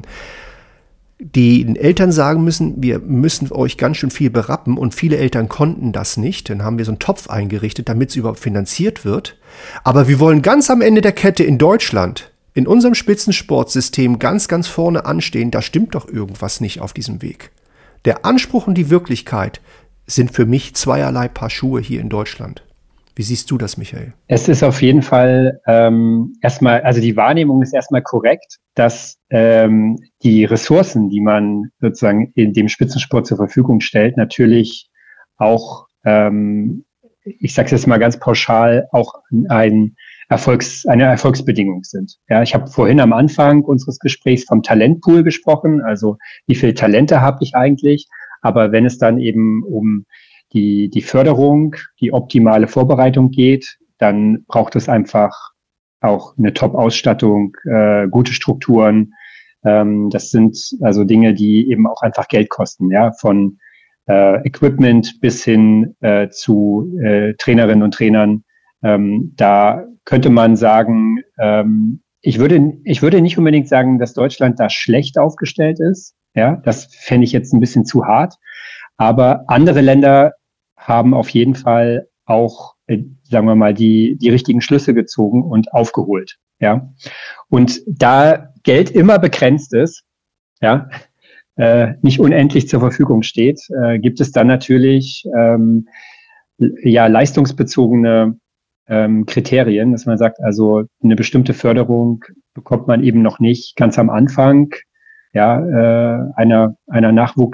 den Eltern sagen müssen, wir müssen euch ganz schön viel berappen und viele Eltern konnten das nicht. Dann haben wir so einen Topf eingerichtet, damit es überhaupt finanziert wird. Aber wir wollen ganz am Ende der Kette in Deutschland in unserem Spitzensportsystem ganz, ganz vorne anstehen, da stimmt doch irgendwas nicht auf diesem Weg. Der Anspruch und die Wirklichkeit sind für mich zweierlei Paar Schuhe hier in Deutschland. Wie siehst du das, Michael? Es ist auf jeden Fall ähm, erstmal, also die Wahrnehmung ist erstmal korrekt, dass ähm, die Ressourcen, die man sozusagen in dem Spitzensport zur Verfügung stellt, natürlich auch, ähm, ich sage es jetzt mal ganz pauschal, auch ein Erfolgs, eine Erfolgsbedingung sind. Ja, ich habe vorhin am Anfang unseres Gesprächs vom Talentpool gesprochen, also wie viele Talente habe ich eigentlich, aber wenn es dann eben um die, die Förderung, die optimale Vorbereitung geht, dann braucht es einfach auch eine Top-Ausstattung, äh, gute Strukturen. Ähm, das sind also Dinge, die eben auch einfach Geld kosten, ja, von äh, Equipment bis hin äh, zu äh, Trainerinnen und Trainern. Ähm, da könnte man sagen, ähm, ich würde, ich würde nicht unbedingt sagen, dass Deutschland da schlecht aufgestellt ist. Ja, das fände ich jetzt ein bisschen zu hart. Aber andere Länder haben auf jeden Fall auch, äh, sagen wir mal, die, die richtigen Schlüsse gezogen und aufgeholt. Ja, und da Geld immer begrenzt ist, ja, äh, nicht unendlich zur Verfügung steht, äh, gibt es dann natürlich, ähm, ja, leistungsbezogene Ähm, Kriterien, dass man sagt, also eine bestimmte Förderung bekommt man eben noch nicht ganz am Anfang, ja, äh, einer einer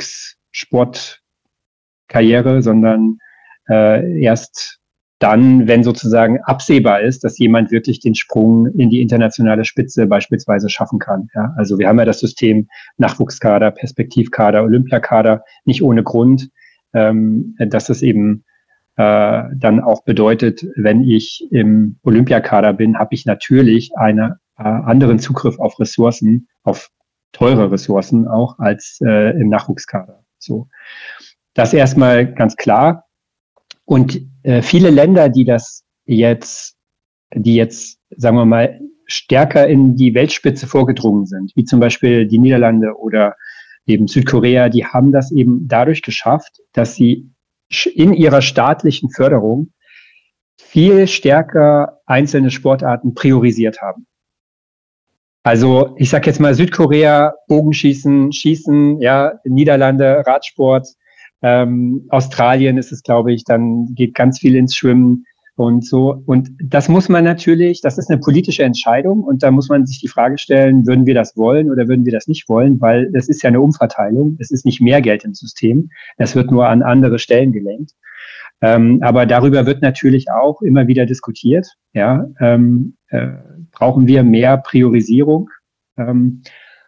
Nachwuchssportkarriere, sondern äh, erst dann, wenn sozusagen absehbar ist, dass jemand wirklich den Sprung in die internationale Spitze beispielsweise schaffen kann. Ja, also wir haben ja das System Nachwuchskader, Perspektivkader, Olympiakader, nicht ohne Grund, ähm, dass es eben Äh, dann auch bedeutet, wenn ich im Olympiakader bin, habe ich natürlich einen äh, anderen Zugriff auf Ressourcen, auf teure Ressourcen auch als äh, im Nachwuchskader. So, das erstmal ganz klar. Und äh, viele Länder, die das jetzt, die jetzt, sagen wir mal, stärker in die Weltspitze vorgedrungen sind, wie zum Beispiel die Niederlande oder eben Südkorea, die haben das eben dadurch geschafft, dass sie in ihrer staatlichen Förderung viel stärker einzelne Sportarten priorisiert haben. Also ich sage jetzt mal Südkorea, Bogenschießen, Schießen, ja, Niederlande, Radsport, ähm, Australien ist es, glaube ich, dann geht ganz viel ins Schwimmen und so. Und das muss man natürlich, das ist eine politische Entscheidung und da muss man sich die Frage stellen, würden wir das wollen oder würden wir das nicht wollen, weil das ist ja eine Umverteilung, es ist nicht mehr Geld im System, es wird nur an andere Stellen gelenkt. Ähm, aber darüber wird natürlich auch immer wieder diskutiert. Ja, ähm, äh, brauchen wir mehr Priorisierung Ähm,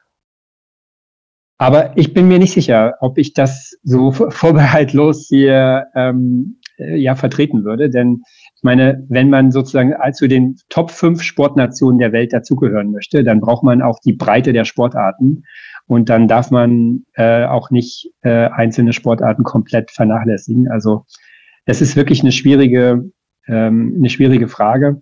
aber ich bin mir nicht sicher, ob ich das so vorbehaltlos hier ähm, ja vertreten würde, denn ich meine, wenn man sozusagen zu den Top fünf Sportnationen der Welt dazugehören möchte, dann braucht man auch die Breite der Sportarten und dann darf man äh, auch nicht äh, einzelne Sportarten komplett vernachlässigen. Also es ist wirklich eine schwierige, ähm, eine schwierige Frage.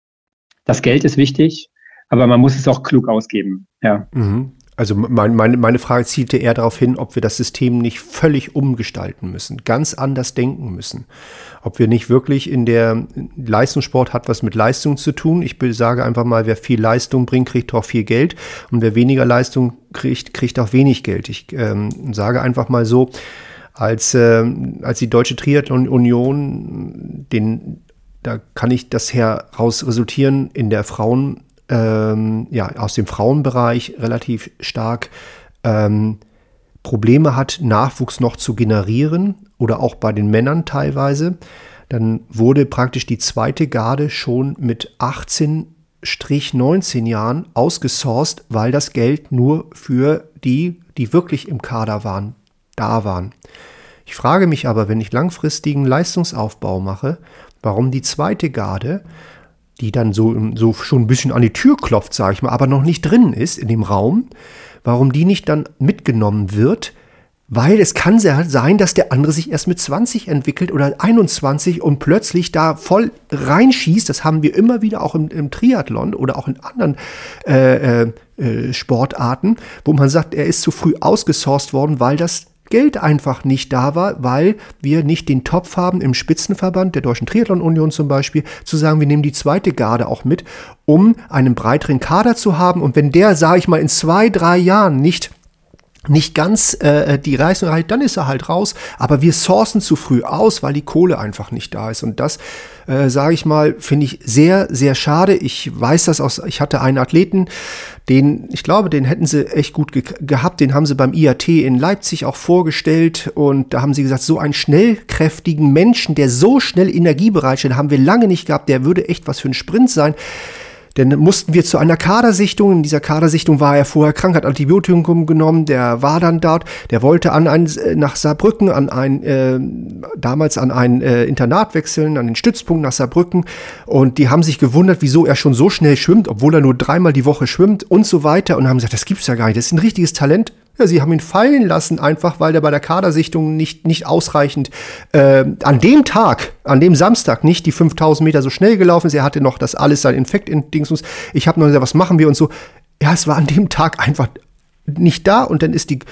Das Geld ist wichtig, aber man muss es auch klug ausgeben. Ja. Mhm. Also mein, meine, meine Frage zielte eher darauf hin, ob wir das System nicht völlig umgestalten müssen, ganz anders denken müssen. Ob wir nicht wirklich in der Leistungssport hat was mit Leistung zu tun. Ich sage einfach mal, wer viel Leistung bringt, kriegt auch viel Geld. Und wer weniger Leistung kriegt, kriegt auch wenig Geld. Ich ähm, sage einfach mal so, als, äh, als die Deutsche Triathlon-Union, den, da kann ich das heraus resultieren in der Frauen Ähm, ja, aus dem Frauenbereich relativ stark ähm, Probleme hat, Nachwuchs noch zu generieren oder auch bei den Männern teilweise, dann wurde praktisch die zweite Garde schon mit achtzehn bis neunzehn Jahren ausgesourced, weil das Geld nur für die, die wirklich im Kader waren, da waren. Ich frage mich aber, wenn ich langfristigen Leistungsaufbau mache, warum die zweite Garde, die dann so, so schon ein bisschen an die Tür klopft, sage ich mal, aber noch nicht drin ist in dem Raum, warum die nicht dann mitgenommen wird, weil es kann sein, dass der andere sich erst mit zwanzig entwickelt oder einundzwanzig und plötzlich da voll reinschießt. Das haben wir immer wieder auch im, im Triathlon oder auch in anderen äh, äh, Sportarten, wo man sagt, er ist zu früh ausgesourced worden, weil das Geld einfach nicht da war, weil wir nicht den Topf haben im Spitzenverband der Deutschen Triathlon-Union zum Beispiel, zu sagen, wir nehmen die zweite Garde auch mit, um einen breiteren Kader zu haben. Und wenn der, sage ich mal, in zwei, drei Jahren nicht nicht ganz äh, die Leistung erreicht, dann ist er halt raus. Aber wir sourcen zu früh aus, weil die Kohle einfach nicht da ist. Und das, äh, sage ich mal, finde ich sehr, sehr schade. Ich weiß das aus, ich hatte einen Athleten, den, ich glaube, den hätten sie echt gut ge- gehabt. Den haben sie beim I A T in Leipzig auch vorgestellt. Und da haben sie gesagt, so einen schnellkräftigen Menschen, der so schnell Energie bereitstellt, haben wir lange nicht gehabt. Der würde echt was für einen Sprint sein. Dann mussten wir zu einer Kadersichtung. In dieser Kadersichtung war er vorher krank, hat Antibiotikum genommen. Der war dann dort. Der wollte an ein, nach Saarbrücken, an ein, äh, damals an ein äh, Internat wechseln, an den Stützpunkt nach Saarbrücken. Und die haben sich gewundert, wieso er schon so schnell schwimmt, obwohl er nur dreimal die Woche schwimmt und so weiter. Und haben gesagt, das gibt's ja gar nicht. Das ist ein richtiges Talent. Ja, sie haben ihn fallen lassen, einfach weil der bei der Kadersichtung nicht, nicht ausreichend äh, an dem Tag, an dem Samstag nicht die fünftausend Meter so schnell gelaufen ist. Er hatte noch das alles, sein Infekt in Dingsens. Ich habe noch gesagt, was machen wir und so. Ja, es war an dem Tag einfach nicht da und dann ist die,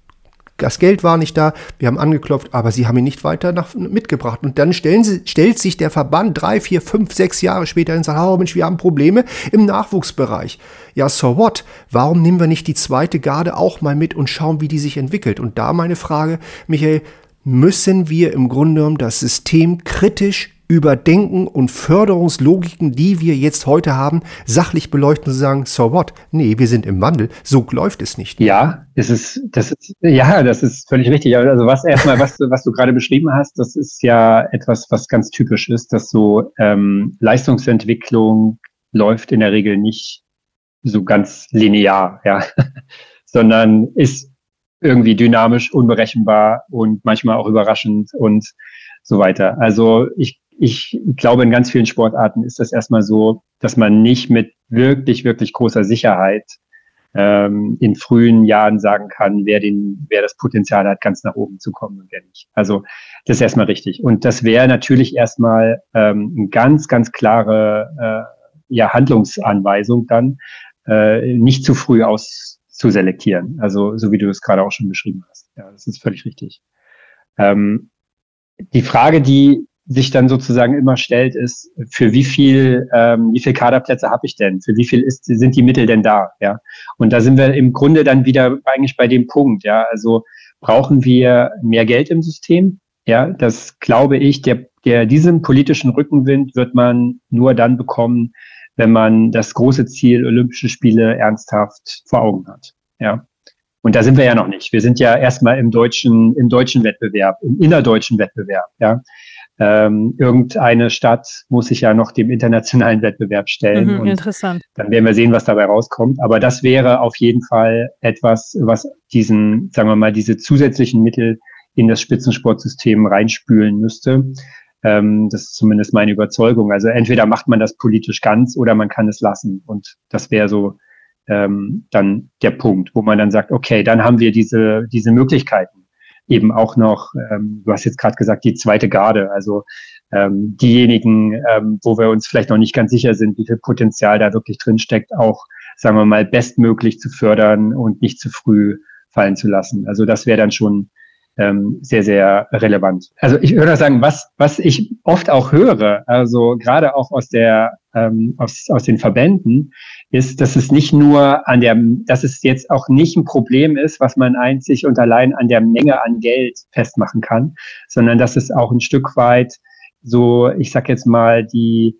das Geld war nicht da. Wir haben angeklopft, aber sie haben ihn nicht weiter nach, mitgebracht. Und dann stellen sie, stellt sich der Verband drei, vier, fünf, sechs Jahre später und sagt, oh Mensch, wir haben Probleme im Nachwuchsbereich. Ja, so what? Warum nehmen wir nicht die zweite Garde auch mal mit und schauen, wie die sich entwickelt? Und da meine Frage, Michael, müssen wir im Grunde genommen das System kritisch überdenken und Förderungslogiken, die wir jetzt heute haben, sachlich beleuchten und sagen, so what? Nee, wir sind im Wandel. So läuft es nicht. Ja, das ist, das ist, ja, das ist völlig richtig. Also was erstmal, was du, was du gerade beschrieben hast, das ist ja etwas, was ganz typisch ist, dass so ähm, Leistungsentwicklung läuft in der Regel nicht so ganz linear, ja, sondern ist irgendwie dynamisch, unberechenbar und manchmal auch überraschend und so weiter. Also ich Ich glaube, in ganz vielen Sportarten ist das erstmal so, dass man nicht mit wirklich, wirklich großer Sicherheit ähm, in frühen Jahren sagen kann, wer den, wer das Potenzial hat, ganz nach oben zu kommen und wer nicht. Also das ist erstmal richtig. Und das wäre natürlich erstmal ähm, eine ganz, ganz klare äh, ja, Handlungsanweisung dann, äh, nicht zu früh auszuselektieren. Also so wie du es gerade auch schon beschrieben hast. Ja, das ist völlig richtig. Ähm, die Frage, die sich dann sozusagen immer stellt, ist, für wie viel, ähm, wie viel Kaderplätze habe ich denn? Für wie viel ist, sind die Mittel denn da? Ja, und da sind wir im Grunde dann wieder eigentlich bei dem Punkt. Ja, also brauchen wir mehr Geld im System? Ja, das glaube ich. Der, der diesen politischen Rückenwind wird man nur dann bekommen, wenn man das große Ziel Olympische Spiele ernsthaft vor Augen hat. Ja. Und da sind wir ja noch nicht. Wir sind ja erstmal im deutschen, im deutschen Wettbewerb, im innerdeutschen Wettbewerb. Ja. ähm, irgendeine Stadt muss sich ja noch dem internationalen Wettbewerb stellen. Mhm, und interessant. Dann werden wir sehen, was dabei rauskommt. Aber das wäre auf jeden Fall etwas, was diesen, sagen wir mal, diese zusätzlichen Mittel in das Spitzensportsystem reinspülen müsste. Ähm, das ist zumindest meine Überzeugung. Also entweder macht man das politisch ganz oder man kann es lassen. Und das wäre so ähm, dann der Punkt, wo man dann sagt, okay, dann haben wir diese diese Möglichkeiten. Eben auch noch, ähm, du hast jetzt gerade gesagt, die zweite Garde, also ähm, diejenigen, ähm, wo wir uns vielleicht noch nicht ganz sicher sind, wie viel Potenzial da wirklich drin steckt, auch, sagen wir mal, bestmöglich zu fördern und nicht zu früh fallen zu lassen. Also das wäre dann schon ähm, sehr, sehr relevant. Also ich würde sagen, was was ich oft auch höre, also gerade auch aus der ähm, aus aus den Verbänden, ist, dass es nicht nur an der, dass es jetzt auch nicht ein Problem ist, was man einzig und allein an der Menge an Geld festmachen kann, sondern dass es auch ein Stück weit so, ich sag jetzt mal, die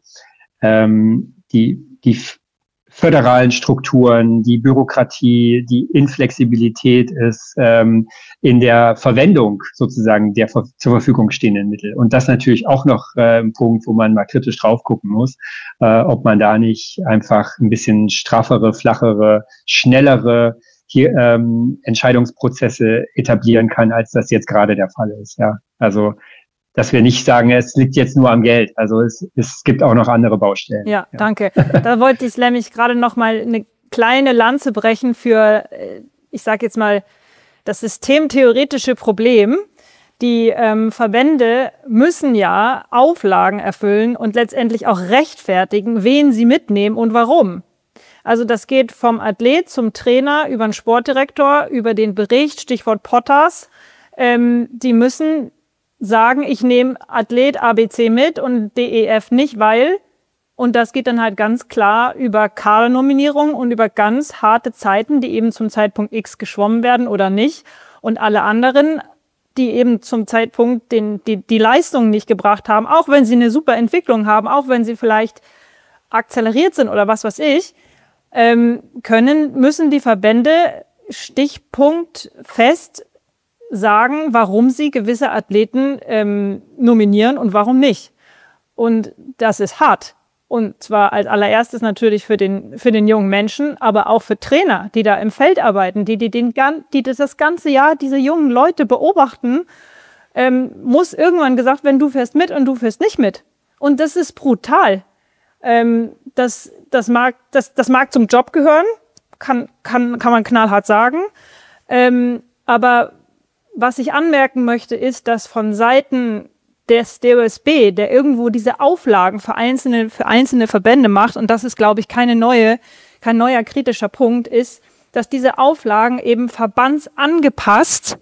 ähm, die die föderalen Strukturen, die Bürokratie, die Inflexibilität ist ähm, in der Verwendung sozusagen der zur Verfügung stehenden Mittel. Und das natürlich auch noch äh, ein Punkt, wo man mal kritisch drauf gucken muss, äh, ob man da nicht einfach ein bisschen straffere, flachere, schnellere hier, ähm, Entscheidungsprozesse etablieren kann, als das jetzt gerade der Fall ist. Ja, also dass wir nicht sagen, es liegt jetzt nur am Geld. Also es, es gibt auch noch andere Baustellen. Ja, ja. Danke. Da wollte ich nämlich gerade noch mal eine kleine Lanze brechen für, ich sage jetzt mal, das systemtheoretische Problem. Die ähm, Verbände müssen ja Auflagen erfüllen und letztendlich auch rechtfertigen, wen sie mitnehmen und warum. Also das geht vom Athlet zum Trainer über den Sportdirektor, über den Bericht, Stichwort Potters. Ähm, die müssen sagen, ich nehme Athlet A B C mit und D E F nicht, weil, und das geht dann halt ganz klar über Kadernominierung und über ganz harte Zeiten, die eben zum Zeitpunkt X geschwommen werden oder nicht. Und alle anderen, die eben zum Zeitpunkt den, die, die Leistung nicht gebracht haben, auch wenn sie eine super Entwicklung haben, auch wenn sie vielleicht akzeleriert sind oder was weiß ich, ähm, können, müssen die Verbände stichpunktfest sagen, warum sie gewisse Athleten ähm, nominieren und warum nicht. Und das ist hart. Und zwar als allererstes natürlich für den, für den jungen Menschen, aber auch für Trainer, die da im Feld arbeiten, die, die, den, die das ganze Jahr diese jungen Leute beobachten, ähm, muss irgendwann gesagt werden, du fährst mit und du fährst nicht mit. Und das ist brutal. Ähm, das, das, mag, das, das mag zum Job gehören, kann, kann, kann man knallhart sagen. Ähm, aber was ich anmerken möchte, ist, dass von Seiten des D O S B, der irgendwo diese Auflagen für einzelne, für einzelne Verbände macht, und das ist, glaube ich, keine neue, kein neuer kritischer Punkt, ist, dass diese Auflagen eben verbandsangepasst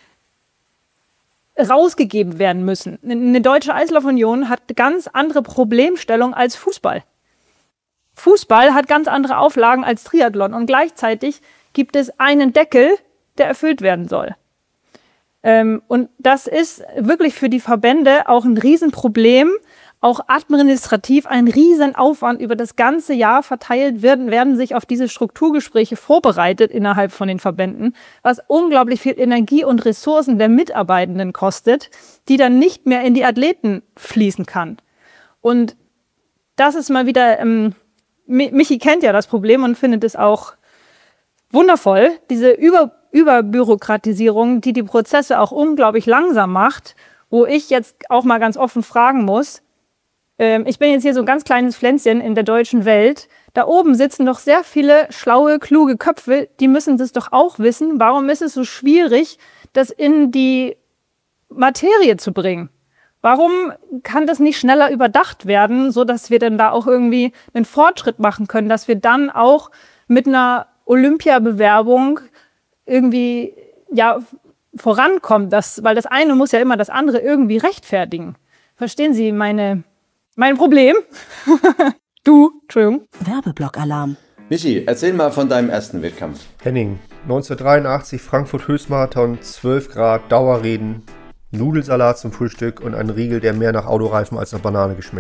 rausgegeben werden müssen. Eine deutsche Eislaufunion hat ganz andere Problemstellung als Fußball. Fußball hat ganz andere Auflagen als Triathlon und gleichzeitig gibt es einen Deckel, der erfüllt werden soll. Ähm, und das ist wirklich für die Verbände auch ein Riesenproblem, auch administrativ ein Riesenaufwand über das ganze Jahr verteilt werden, werden sich auf diese Strukturgespräche vorbereitet innerhalb von den Verbänden, was unglaublich viel Energie und Ressourcen der Mitarbeitenden kostet, die dann nicht mehr in die Athleten fließen kann. Und das ist mal wieder, ähm, Michi kennt ja das Problem und findet es auch wundervoll, diese Über Überbürokratisierung, die die Prozesse auch unglaublich langsam macht, wo ich jetzt auch mal ganz offen fragen muss, ähm, ich bin jetzt hier so ein ganz kleines Pflänzchen in der deutschen Welt, da oben sitzen doch sehr viele schlaue, kluge Köpfe, die müssen das doch auch wissen, warum ist es so schwierig, das in die Materie zu bringen? Warum kann das nicht schneller überdacht werden, so dass wir dann da auch irgendwie einen Fortschritt machen können, dass wir dann auch mit einer Olympiabewerbung irgendwie ja vorankommen, das, weil das eine muss ja immer das andere irgendwie rechtfertigen. Verstehen Sie meine, mein Problem? Du, Entschuldigung. Werbeblock-Alarm. Michi, erzähl mal von deinem ersten Wettkampf. Henning, neunzehnhundertdreiundachtzig, Frankfurt Höchstmarathon, zwölf Grad, Dauerregen, Nudelsalat zum Frühstück und ein Riegel, der mehr nach Autoreifen als nach Banane geschmeckt hat.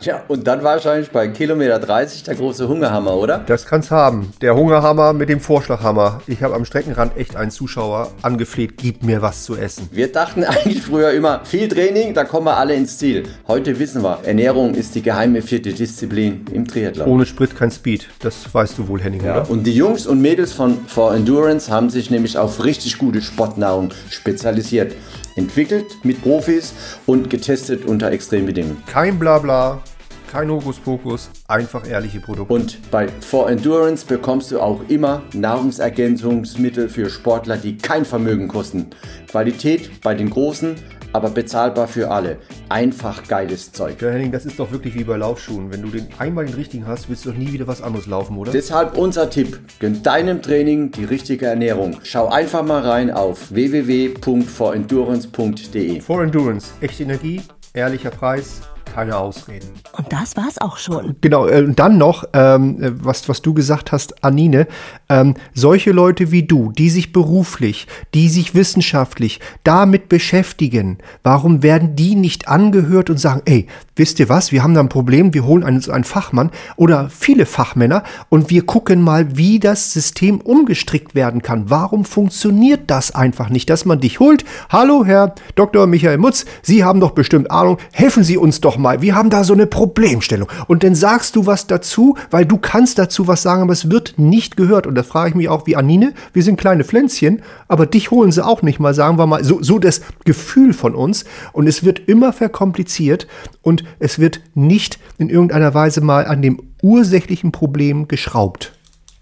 Ja, und dann wahrscheinlich bei Kilometer dreißig der große Hungerhammer, oder? Das kann's haben. Der Hungerhammer mit dem Vorschlaghammer. Ich habe am Streckenrand echt einen Zuschauer angefleht, gib mir was zu essen. Wir dachten eigentlich früher immer, viel Training, da kommen wir alle ins Ziel. Heute wissen wir, Ernährung ist die geheime vierte Disziplin im Triathlon. Ohne Sprit kein Speed. Das weißt du wohl, Henning, Ja, oder? und die Jungs und Mädels von For Endurance haben sich nämlich auf richtig gute Sportnahrung spezialisiert. Entwickelt mit Profis und getestet unter Extrembedingungen. Kein Blabla, kein Hokuspokus, einfach ehrliche Produkte. Und bei For Endurance bekommst du auch immer Nahrungsergänzungsmittel für Sportler, die kein Vermögen kosten. Qualität bei den Großen, aber bezahlbar für alle. Einfach geiles Zeug. Ja, Henning, das ist doch wirklich wie bei Laufschuhen. Wenn du den einmal den richtigen hast, willst du doch nie wieder was anderes laufen, oder? Deshalb unser Tipp: Gönn deinem Training die richtige Ernährung. Schau einfach mal rein auf w w w punkt for endurance punkt d e. For Endurance, echte Energie, ehrlicher Preis, keine Ausreden. Und das war's auch schon. Genau, äh, und dann noch, ähm, was, was du gesagt hast, Anine, ähm, solche Leute wie du, die sich beruflich, die sich wissenschaftlich damit beschäftigen, warum werden die nicht angehört und sagen, ey, wisst ihr was, wir haben da ein Problem, wir holen einen, einen Fachmann oder viele Fachmänner und wir gucken mal, wie das System umgestrickt werden kann. Warum funktioniert das einfach nicht, dass man dich holt? Hallo, Herr Doktor Michael Mutz, Sie haben doch bestimmt Ahnung, helfen Sie uns doch mal, wir haben da so eine Problemstellung. Und dann sagst du was dazu, weil du kannst dazu was sagen, aber es wird nicht gehört. Und da frage ich mich auch, wie Anine, wir sind kleine Pflänzchen, aber dich holen sie auch nicht mal, sagen wir mal, so, so das Gefühl von uns. Und es wird immer verkompliziert und es wird nicht in irgendeiner Weise mal an dem ursächlichen Problem geschraubt.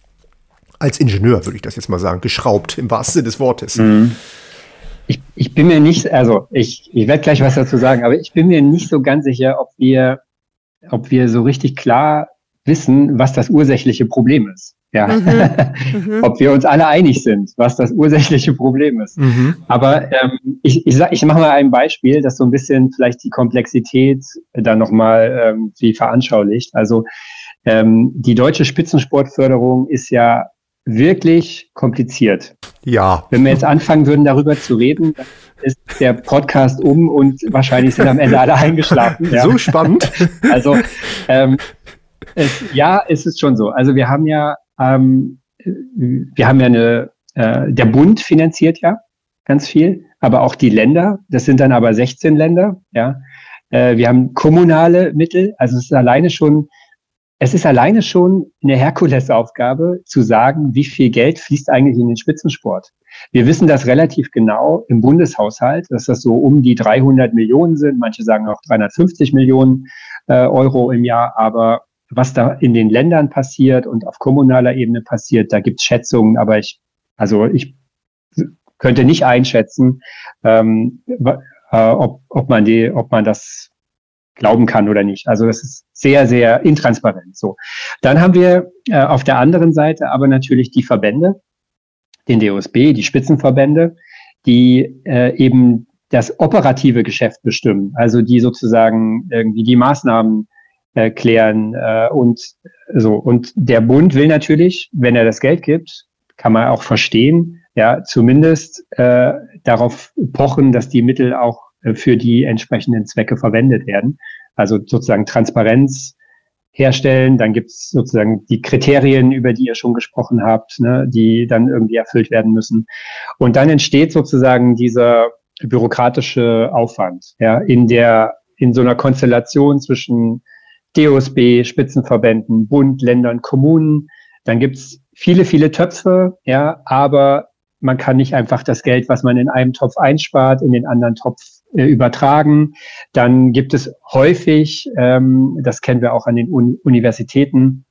Als Ingenieur würde ich das jetzt mal sagen, geschraubt im wahrsten Sinne des Wortes. Mhm. Ich, ich bin mir nicht, also ich, ich werde gleich was dazu sagen, aber ich bin mir nicht so ganz sicher, ob wir, ob wir so richtig klar wissen, was das ursächliche Problem ist. Ja, mhm. Ob wir uns alle einig sind, was das ursächliche Problem ist. Mhm. Aber ähm, ich, ich, sag, ich mache mal ein Beispiel, das so ein bisschen vielleicht die Komplexität dann nochmal ähm, wie veranschaulicht. Also ähm, die deutsche Spitzensportförderung ist ja wirklich kompliziert. Ja. Wenn wir jetzt anfangen würden, darüber zu reden, dann ist der Podcast um und wahrscheinlich sind am Ende alle eingeschlafen. Ja. So spannend. Also ähm, es, ja, es ist schon so. Also wir haben ja, ähm, wir haben ja eine, äh, der Bund finanziert ja ganz viel, aber auch die Länder. Das sind dann aber sechzehn Länder. Ja, äh, wir haben kommunale Mittel. Also es ist alleine schon Es ist alleine schon eine Herkulesaufgabe zu sagen, wie viel Geld fließt eigentlich in den Spitzensport. Wir wissen das relativ genau im Bundeshaushalt, dass das so um die dreihundert Millionen sind. Manche sagen auch dreihundertfünfzig Millionen äh, Euro im Jahr. Aber was da in den Ländern passiert und auf kommunaler Ebene passiert, da gibt's Schätzungen. Aber ich, also ich könnte nicht einschätzen, ähm, äh, ob, ob man die, ob man das glauben kann oder nicht. Also das ist sehr, sehr intransparent. So, dann haben wir äh, auf der anderen Seite aber natürlich die Verbände, den D O S B, die Spitzenverbände, die äh, eben das operative Geschäft bestimmen, also die sozusagen irgendwie die Maßnahmen äh, klären äh, und so. Und der Bund will natürlich, wenn er das Geld gibt, kann man auch verstehen, ja, zumindest äh, darauf pochen, dass die Mittel auch für die entsprechenden Zwecke verwendet werden. Also sozusagen Transparenz herstellen. Dann gibt es sozusagen die Kriterien, über die ihr schon gesprochen habt, ne, die dann irgendwie erfüllt werden müssen. Und dann entsteht sozusagen dieser bürokratische Aufwand, ja, in der, in so einer Konstellation zwischen D O S B, Spitzenverbänden, Bund, Ländern, Kommunen. Dann gibt's viele, viele Töpfe, ja, aber man kann nicht einfach das Geld, was man in einem Topf einspart, in den anderen Topf äh, übertragen. Dann gibt es häufig, ähm, das kennen wir auch an den Un- Universitäten,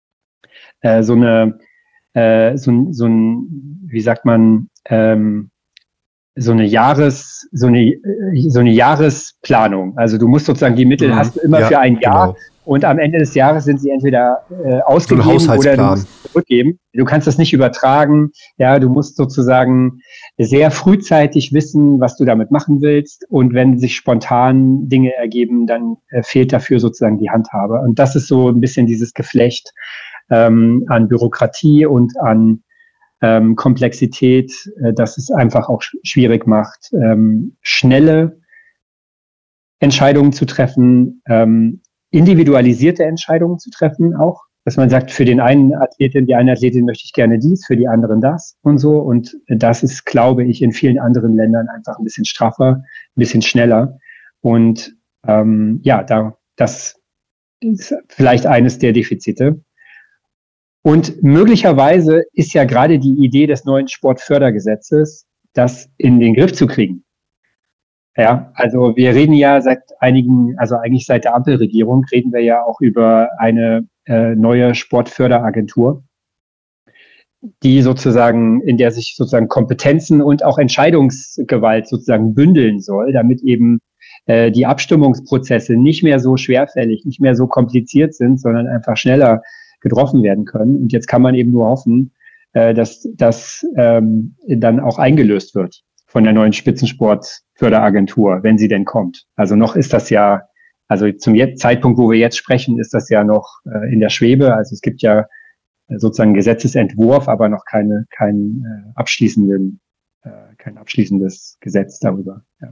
äh, so eine, äh, so, so ein, wie sagt man, ähm, so eine Jahres, so eine, so eine Jahresplanung. Also du musst sozusagen die Mittel mhm. hast du immer ja, für ein Jahr. Genau. Und am Ende des Jahres sind sie entweder äh, ausgegeben so oder du musst zurückgeben. Du kannst das nicht übertragen. Ja, du musst sozusagen sehr frühzeitig wissen, was du damit machen willst. Und wenn sich spontan Dinge ergeben, dann äh, fehlt dafür sozusagen die Handhabe. Und das ist so ein bisschen dieses Geflecht ähm, an Bürokratie und an ähm, Komplexität, äh, das es einfach auch sch- schwierig macht, ähm, schnelle Entscheidungen zu treffen, ähm, individualisierte Entscheidungen zu treffen auch, dass man sagt, für den einen Athletin, die eine Athletin möchte ich gerne dies, für die anderen das und so. Und das ist, glaube ich, in vielen anderen Ländern einfach ein bisschen straffer, ein bisschen schneller. Und ähm, ja, da das ist vielleicht eines der Defizite. Und möglicherweise ist ja gerade die Idee des neuen Sportfördergesetzes, das in den Griff zu kriegen. Ja, also wir reden ja seit einigen, also eigentlich seit der Ampelregierung reden wir ja auch über eine äh, neue Sportförderagentur, die sozusagen, in der sich sozusagen Kompetenzen und auch Entscheidungsgewalt sozusagen bündeln soll, damit eben äh, die Abstimmungsprozesse nicht mehr so schwerfällig, nicht mehr so kompliziert sind, sondern einfach schneller getroffen werden können. Und jetzt kann man eben nur hoffen, äh, dass das ähm, dann auch eingelöst wird von der neuen Spitzensportförderagentur, wenn sie denn kommt. Also noch ist das ja, also zum jetzt, Zeitpunkt, wo wir jetzt sprechen, ist das ja noch äh, in der Schwebe. Also es gibt ja äh, sozusagen einen Gesetzesentwurf, aber noch keine, kein äh, abschließenden, äh, kein abschließendes Gesetz darüber. Ja.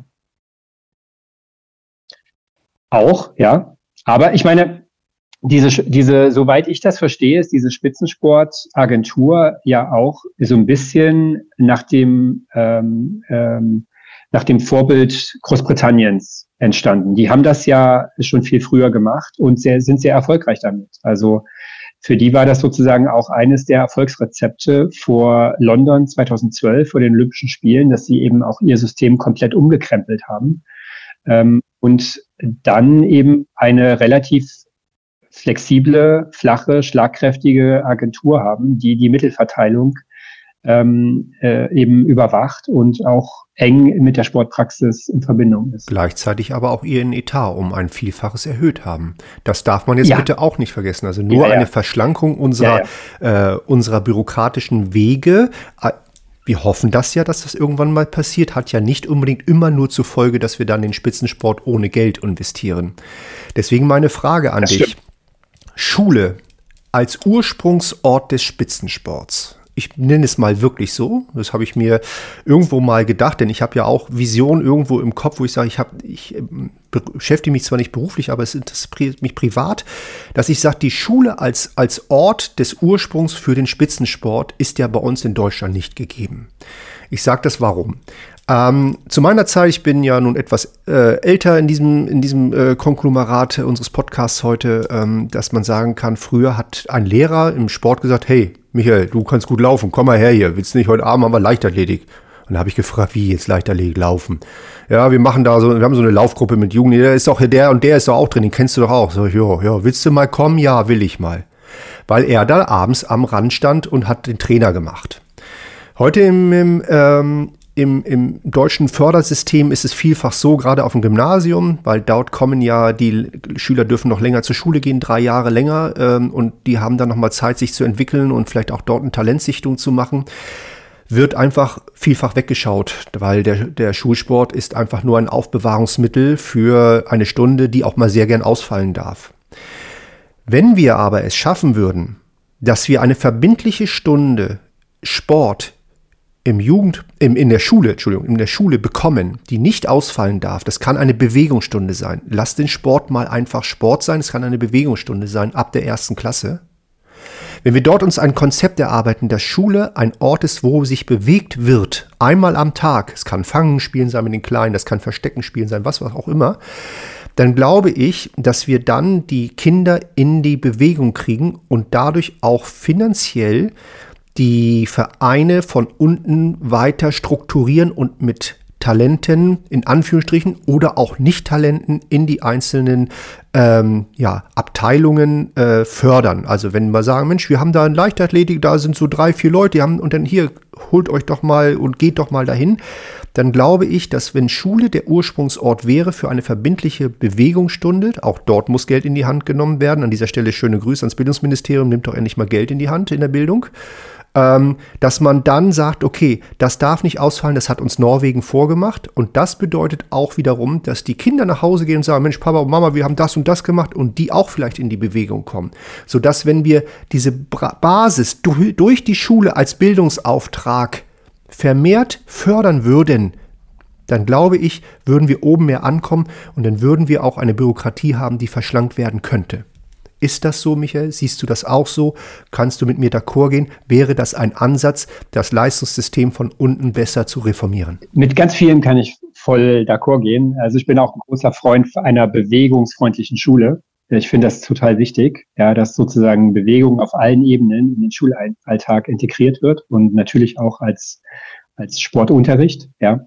Auch, ja. Aber ich meine, diese, diese, soweit ich das verstehe, ist diese Spitzensportagentur ja auch so ein bisschen nach dem, ähm, ähm, nach dem Vorbild Großbritanniens entstanden. Die haben das ja schon viel früher gemacht und sehr, sind sehr erfolgreich damit. Also für die war das sozusagen auch eines der Erfolgsrezepte vor London zweitausendzwölf, vor den Olympischen Spielen, dass sie eben auch ihr System komplett umgekrempelt haben ähm, und dann eben eine relativ flexible, flache, schlagkräftige Agentur haben, die die Mittelverteilung ähm, äh, eben überwacht und auch eng mit der Sportpraxis in Verbindung ist. Gleichzeitig aber auch ihren Etat um ein Vielfaches erhöht haben. Das darf man jetzt ja. bitte auch nicht vergessen. Also nur ja, ja. eine Verschlankung unserer, ja, ja. Äh, unserer bürokratischen Wege. Wir hoffen das ja, dass das irgendwann mal passiert, hat ja nicht unbedingt immer nur zur Folge, dass wir dann den Spitzensport ohne Geld investieren. Deswegen meine Frage an das dich. Stimmt. Schule als Ursprungsort des Spitzensports. Ich nenne es mal wirklich so. Das habe ich mir irgendwo mal gedacht, denn ich habe ja auch Visionen irgendwo im Kopf, wo ich sage, ich, hab, ich beschäftige mich zwar nicht beruflich, aber es interessiert mich privat, dass ich sage, die Schule als, als Ort des Ursprungs für den Spitzensport ist ja bei uns in Deutschland nicht gegeben. Ich sage das warum. Ähm, zu meiner Zeit, ich bin ja nun etwas äh, älter in diesem, in diesem äh, Konglomerat unseres Podcasts heute, ähm, dass man sagen kann, früher hat ein Lehrer im Sport gesagt, hey, Michael, du kannst gut laufen, komm mal her hier, willst du nicht, heute Abend haben wir Leichtathletik? Und da habe ich gefragt, wie jetzt Leichtathletik laufen? Ja, wir machen da so, wir haben so eine Laufgruppe mit Jugendlichen, der ist doch der und der ist doch auch drin, den kennst du doch auch. Sag ich, ja, ja, willst du mal kommen? Ja, will ich mal. Weil er da abends am Rand stand und hat den Trainer gemacht. Heute im, im ähm, Im, Im deutschen Fördersystem ist es vielfach so, gerade auf dem Gymnasium, weil dort kommen ja, die Schüler dürfen noch länger zur Schule gehen, drei Jahre länger, ähm, und die haben dann nochmal Zeit, sich zu entwickeln und vielleicht auch dort eine Talentsichtung zu machen, wird einfach vielfach weggeschaut, weil der, der Schulsport ist einfach nur ein Aufbewahrungsmittel für eine Stunde, die auch mal sehr gern ausfallen darf. Wenn wir aber es schaffen würden, dass wir eine verbindliche Stunde Sport im Jugend, im, in der Schule, Entschuldigung, in der Schule bekommen, die nicht ausfallen darf. Das kann eine Bewegungsstunde sein. Lass den Sport mal einfach Sport sein. Es kann eine Bewegungsstunde sein ab der ersten Klasse. Wenn wir dort uns ein Konzept erarbeiten, dass Schule ein Ort ist, wo sich bewegt wird, einmal am Tag, es kann Fangen spielen sein mit den Kleinen, das kann Verstecken spielen sein, was auch immer, dann glaube ich, dass wir dann die Kinder in die Bewegung kriegen und dadurch auch finanziell die Vereine von unten weiter strukturieren und mit Talenten, in Anführungsstrichen, oder auch Nicht-Talenten in die einzelnen ähm, ja, Abteilungen äh, fördern. Also wenn wir sagen, Mensch, wir haben da eine Leichtathletik, da sind so drei, vier Leute, die haben, und dann hier, holt euch doch mal und geht doch mal dahin, dann glaube ich, dass wenn Schule der Ursprungsort wäre für eine verbindliche Bewegungsstunde, auch dort muss Geld in die Hand genommen werden. An dieser Stelle schöne Grüße ans Bildungsministerium, nimmt doch endlich mal Geld in die Hand in der Bildung. Dass man dann sagt, okay, das darf nicht ausfallen, das hat uns Norwegen vorgemacht. Und das bedeutet auch wiederum, dass die Kinder nach Hause gehen und sagen, Mensch, Papa und Mama, wir haben das und das gemacht, und die auch vielleicht in die Bewegung kommen. Sodass, wenn wir diese Basis durch die Schule als Bildungsauftrag vermehrt fördern würden, dann glaube ich, würden wir oben mehr ankommen und dann würden wir auch eine Bürokratie haben, die verschlankt werden könnte. Ist das so, Michael? Siehst du das auch so? Kannst du mit mir d'accord gehen? Wäre das ein Ansatz, das Leistungssystem von unten besser zu reformieren? Mit ganz vielen kann ich voll d'accord gehen. Also ich bin auch ein großer Freund einer bewegungsfreundlichen Schule. Ich finde das total wichtig, ja, dass sozusagen Bewegung auf allen Ebenen in den Schulalltag integriert wird und natürlich auch als, als Sportunterricht, ja.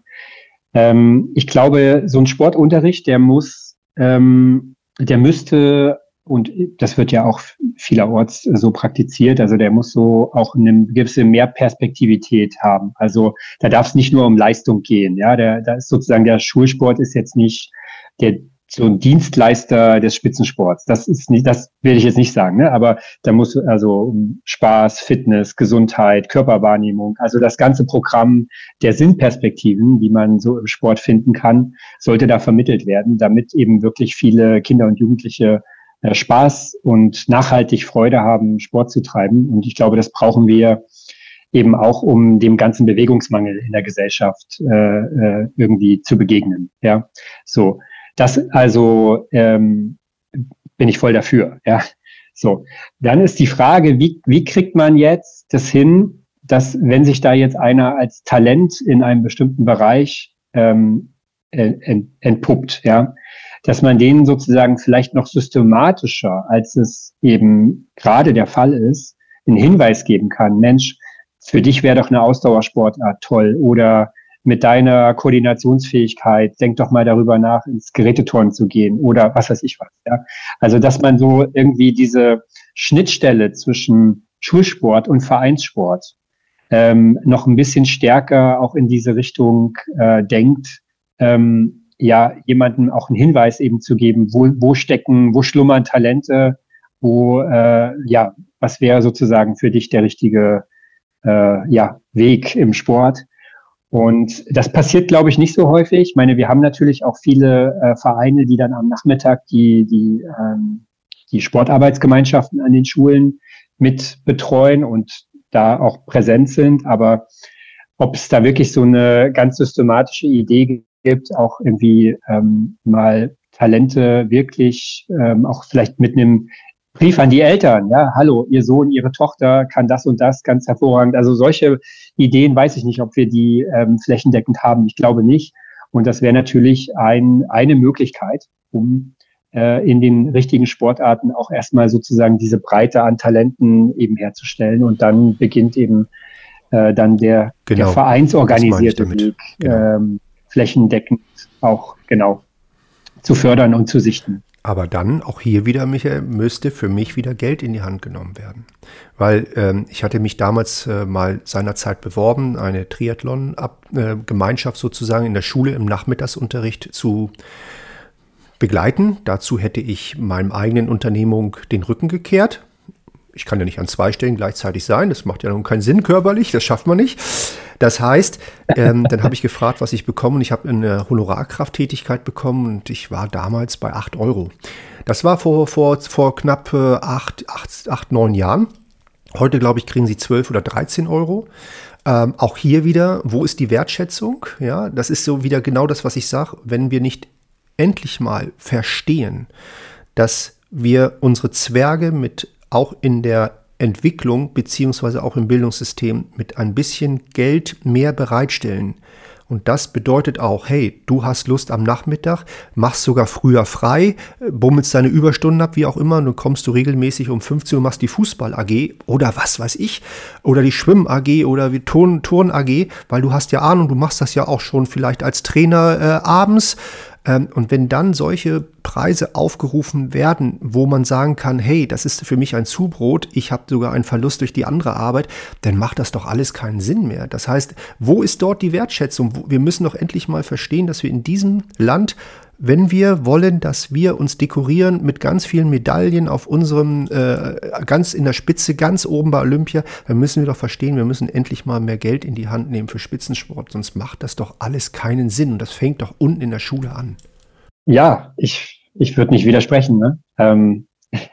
Ähm, ich glaube, so ein Sportunterricht, der muss, ähm, der müsste, und das wird ja auch vielerorts so praktiziert, also der muss so auch eine gewisse Mehrperspektivität haben. Also da darf es nicht nur um Leistung gehen. Ja, der, da ist sozusagen der Schulsport ist jetzt nicht der so ein Dienstleister des Spitzensports. Das ist nicht, das will ich jetzt nicht sagen, ne? Aber da muss also um Spaß, Fitness, Gesundheit, Körperwahrnehmung, also das ganze Programm der Sinnperspektiven, die man so im Sport finden kann, sollte da vermittelt werden, damit eben wirklich viele Kinder und Jugendliche Spaß und nachhaltig Freude haben, Sport zu treiben. Und ich glaube, das brauchen wir eben auch, um dem ganzen Bewegungsmangel in der Gesellschaft äh, irgendwie zu begegnen. Ja, so das also ähm, bin ich voll dafür. Ja, so dann ist die Frage, wie wie kriegt man jetzt das hin, dass wenn sich da jetzt einer als Talent in einem bestimmten Bereich ähm, ent, entpuppt, ja, dass man denen sozusagen vielleicht noch systematischer, als es eben gerade der Fall ist, einen Hinweis geben kann. Mensch, für dich wäre doch eine Ausdauersportart toll oder mit deiner Koordinationsfähigkeit, denk doch mal darüber nach, ins Geräteturnen zu gehen oder was weiß ich was. Ja? Also, dass man so irgendwie diese Schnittstelle zwischen Schulsport und Vereinssport ähm, noch ein bisschen stärker auch in diese Richtung äh, denkt, ähm, ja, jemandem auch einen Hinweis eben zu geben, wo, wo stecken, wo schlummern Talente, wo, äh, ja, was wäre sozusagen für dich der richtige, äh, ja, Weg im Sport. Und das passiert, glaube ich, nicht so häufig. Ich meine, wir haben natürlich auch viele äh, Vereine, die dann am Nachmittag die, die, ähm, die Sportarbeitsgemeinschaften an den Schulen mit betreuen und da auch präsent sind. Aber ob es da wirklich so eine ganz systematische Idee gibt, gibt, auch irgendwie ähm, mal Talente wirklich ähm, auch vielleicht mit einem Brief an die Eltern, ja, hallo, ihr Sohn, ihre Tochter kann das und das ganz hervorragend. Also solche Ideen weiß ich nicht, ob wir die ähm, flächendeckend haben. Ich glaube nicht. Und das wäre natürlich ein, eine Möglichkeit, um äh, in den richtigen Sportarten auch erstmal sozusagen diese Breite an Talenten eben herzustellen. Und dann beginnt eben äh, dann der, genau. der vereinsorganisierte Weg, genau. ähm, flächendeckend auch genau zu fördern und zu sichten. Aber dann, auch hier wieder, Michael, müsste für mich wieder Geld in die Hand genommen werden. Weil ähm, ich hatte mich damals äh, mal seinerzeit beworben, eine Triathlon-Gemeinschaft äh, sozusagen in der Schule im Nachmittagsunterricht zu begleiten. Dazu hätte ich meinem eigenen Unternehmung den Rücken gekehrt. Ich kann ja nicht an zwei Stellen gleichzeitig sein, das macht ja nun keinen Sinn körperlich, das schafft man nicht. Das heißt, ähm, dann habe ich gefragt, was ich bekomme und ich habe eine Honorarkrafttätigkeit bekommen und ich war damals bei acht Euro. Das war vor, vor, vor knapp äh, acht, acht, acht, neun Jahren. Heute, glaube ich, kriegen sie zwölf oder dreizehn Euro. Ähm, auch hier wieder, wo ist die Wertschätzung? Ja, das ist so wieder genau das, was ich sage, wenn wir nicht endlich mal verstehen, dass wir unsere Zwerge mit auch in der Entwicklung beziehungsweise auch im Bildungssystem mit ein bisschen Geld mehr bereitstellen. Und das bedeutet auch, hey, du hast Lust am Nachmittag, machst sogar früher frei, bummelst deine Überstunden ab, wie auch immer, und dann kommst du regelmäßig um fünfzehn Uhr, machst die Fußball-A G oder was weiß ich, oder die Schwimm-A G oder die Turn-A G, weil du hast ja Ahnung, du machst das ja auch schon vielleicht als Trainer äh, abends. Ähm, und wenn dann solche Preise aufgerufen werden, wo man sagen kann, hey, das ist für mich ein Zubrot, ich habe sogar einen Verlust durch die andere Arbeit, dann macht das doch alles keinen Sinn mehr. Das heißt, wo ist dort die Wertschätzung? Wir müssen doch endlich mal verstehen, dass wir in diesem Land, wenn wir wollen, dass wir uns dekorieren mit ganz vielen Medaillen auf unserem, äh, ganz in der Spitze, ganz oben bei Olympia, dann müssen wir doch verstehen, wir müssen endlich mal mehr Geld in die Hand nehmen für Spitzensport, sonst macht das doch alles keinen Sinn und das fängt doch unten in der Schule an. Ja, ich, ich würde nicht widersprechen, ne? Ähm,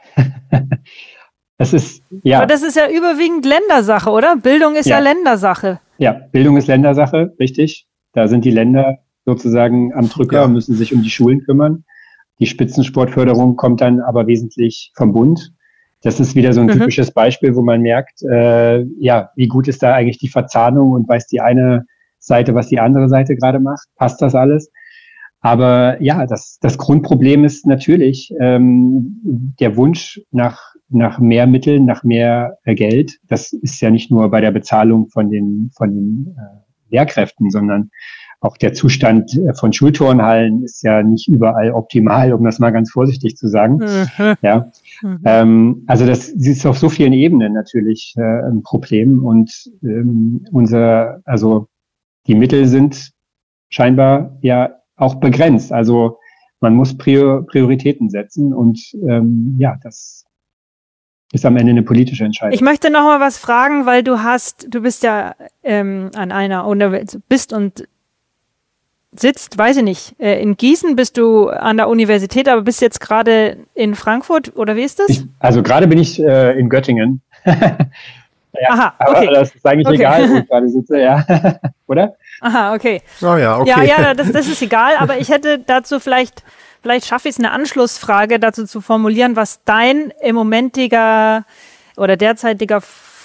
es ist, ja. Aber das ist ja überwiegend Ländersache, oder? Bildung ist ja, ja Ländersache. Ja, Bildung ist Ländersache, richtig. Da sind die Länder sozusagen am Drücker, Ja. müssen sich um die Schulen kümmern. Die Spitzensportförderung kommt dann aber wesentlich vom Bund. Das ist wieder so ein Mhm. typisches Beispiel, wo man merkt, äh, ja, wie gut ist da eigentlich die Verzahnung und weiß die eine Seite, was die andere Seite gerade macht? Passt das alles? Aber ja, das, das Grundproblem ist natürlich ähm, der Wunsch nach, nach mehr Mitteln, nach mehr äh, Geld. Das ist ja nicht nur bei der Bezahlung von den, von den äh, Lehrkräften, sondern auch der Zustand äh, von Schulturnhallen ist ja nicht überall optimal, um das mal ganz vorsichtig zu sagen. Mhm. Ja, Mhm. ähm, also das ist auf so vielen Ebenen natürlich äh, ein Problem und ähm, unser, also die Mittel sind scheinbar ja auch begrenzt. Also man muss Prior- Prioritäten setzen und ähm, ja, das ist am Ende eine politische Entscheidung. Ich möchte noch mal was fragen, weil du hast, du bist ja ähm, an einer, oder bist und sitzt, weiß ich nicht, äh, in Gießen bist du an der Universität, aber bist jetzt gerade in Frankfurt, oder wie ist das? Ich, also gerade bin ich äh, in Göttingen. Ja, Aha, aber okay. das ist eigentlich Okay. egal, wo ich gerade sitze, ja. Oder? Aha, okay. Ah ja, okay. Ja, ja, das, das ist egal, aber ich hätte dazu vielleicht, vielleicht schaffe ich es, eine Anschlussfrage dazu zu formulieren, was dein im momentiger oder derzeitiger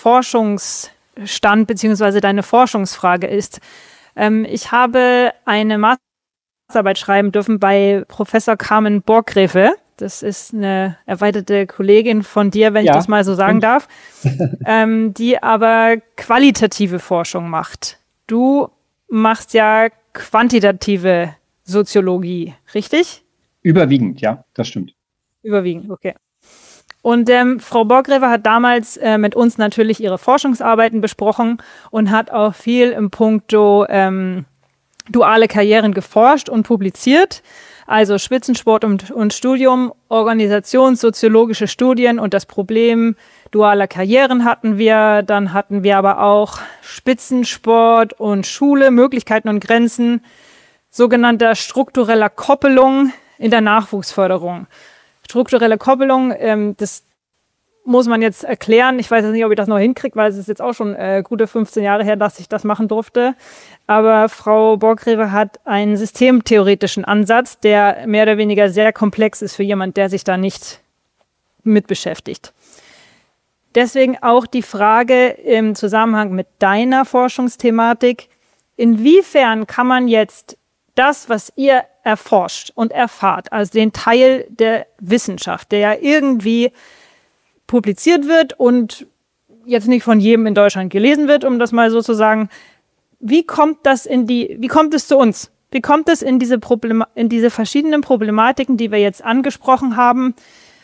Forschungsstand beziehungsweise deine Forschungsfrage ist. Ähm, ich habe eine Masterarbeit schreiben dürfen bei Professor Carmen Borggreve. Das ist eine erweiterte Kollegin von dir, wenn Ja, ich das mal so sagen darf, ähm, die aber qualitative Forschung macht. Du machst ja quantitative Soziologie, richtig? Überwiegend, ja, das stimmt. Überwiegend, okay. Und ähm, Frau Borggreve hat damals äh, mit uns natürlich ihre Forschungsarbeiten besprochen und hat auch viel im Punkto ähm, duale Karrieren geforscht und publiziert. Also Spitzensport und, und Studium, organisationssoziologische Studien und das Problem dualer Karrieren hatten wir. Dann hatten wir aber auch Spitzensport und Schule, Möglichkeiten und Grenzen, sogenannter struktureller Koppelung in der Nachwuchsförderung. Strukturelle Koppelung, ähm, das muss man jetzt erklären. Ich weiß jetzt nicht, ob ich das noch hinkriege, weil es ist jetzt auch schon äh, gute fünfzehn Jahre her, dass ich das machen durfte. Aber Frau Borggreve hat einen systemtheoretischen Ansatz, der mehr oder weniger sehr komplex ist für jemand, der sich da nicht mit beschäftigt. Deswegen auch die Frage im Zusammenhang mit deiner Forschungsthematik, inwiefern kann man jetzt das, was ihr erforscht und erfahrt, also den Teil der Wissenschaft, der ja irgendwie publiziert wird und jetzt nicht von jedem in Deutschland gelesen wird, um das mal so zu sagen, wie kommt das in die, wie kommt es zu uns? Wie kommt es in diese Problema- in diese verschiedenen Problematiken, die wir jetzt angesprochen haben?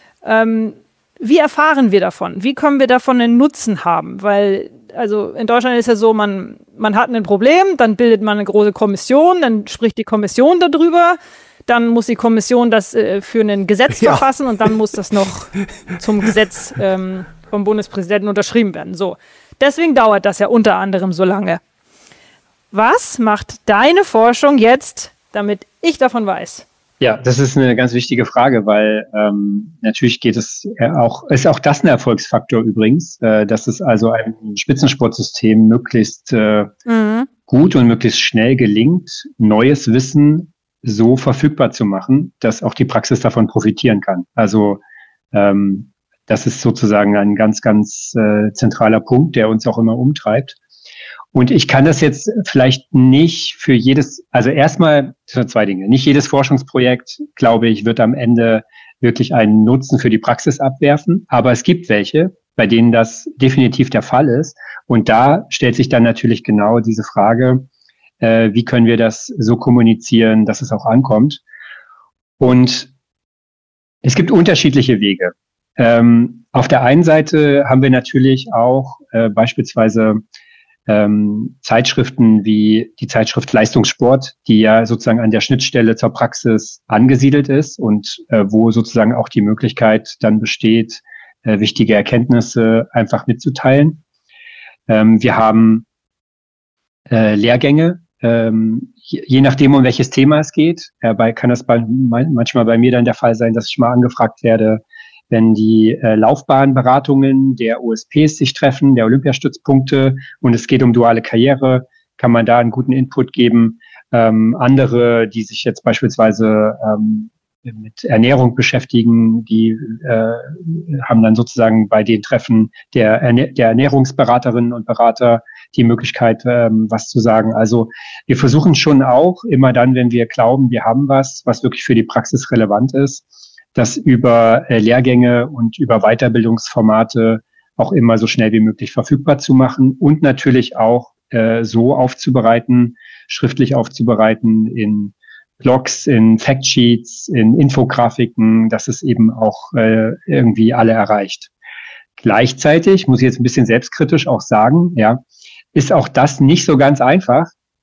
Ähm, wie erfahren wir davon? Wie können wir davon einen Nutzen haben? Weil, also in Deutschland ist ja so, man, man hat ein Problem, dann bildet man eine große Kommission, dann spricht die Kommission darüber, dann muss die Kommission das äh, für ein Gesetz Ja. verfassen und dann muss das noch zum Gesetz ähm, vom Bundespräsidenten unterschrieben werden. So. Deswegen dauert das ja unter anderem so lange. Was macht deine Forschung jetzt, damit ich davon weiß? Ja, das ist eine ganz wichtige Frage, weil ähm, natürlich geht es äh, auch, ist auch das ein Erfolgsfaktor übrigens, äh, dass es also ein Spitzensportsystem möglichst äh, Mhm. gut und möglichst schnell gelingt, neues Wissen so verfügbar zu machen, dass auch die Praxis davon profitieren kann. Also ähm, das ist sozusagen ein ganz, ganz äh, zentraler Punkt, der uns auch immer umtreibt. Und ich kann das jetzt vielleicht nicht für jedes, also erstmal das sind zwei Dinge. Nicht jedes Forschungsprojekt, glaube ich, wird am Ende wirklich einen Nutzen für die Praxis abwerfen. Aber es gibt welche, bei denen das definitiv der Fall ist. Und da stellt sich dann natürlich genau diese Frage, äh, wie können wir das so kommunizieren, dass es auch ankommt. Und es gibt unterschiedliche Wege. Ähm, auf der einen Seite haben wir natürlich auch äh, beispielsweise ähm, Zeitschriften wie die Zeitschrift Leistungssport, die ja sozusagen an der Schnittstelle zur Praxis angesiedelt ist und äh, wo sozusagen auch die Möglichkeit dann besteht, äh, wichtige Erkenntnisse einfach mitzuteilen. Ähm, wir haben äh, Lehrgänge, ähm, je, je nachdem, um welches Thema es geht. Dabei kann das bei, manchmal bei mir dann der Fall sein, dass ich mal angefragt werde, wenn die äh, Laufbahnberatungen der O S Ps sich treffen, der Olympiastützpunkte, und es geht um duale Karriere, kann man da einen guten Input geben. Ähm, andere, die sich jetzt beispielsweise ähm, mit Ernährung beschäftigen, die äh, haben dann sozusagen bei den Treffen der, Erne- der Ernährungsberaterinnen und Berater die Möglichkeit, ähm, was zu sagen. Also wir versuchen schon auch, immer dann, wenn wir glauben, wir haben was, was wirklich für die Praxis relevant ist, das über äh, Lehrgänge und über Weiterbildungsformate auch immer so schnell wie möglich verfügbar zu machen und natürlich auch äh, so aufzubereiten, schriftlich aufzubereiten in Blogs, in Factsheets, in Infografiken, dass es eben auch äh, irgendwie alle erreicht. Gleichzeitig, muss ich jetzt ein bisschen selbstkritisch auch sagen, ja, ist auch das nicht so ganz einfach,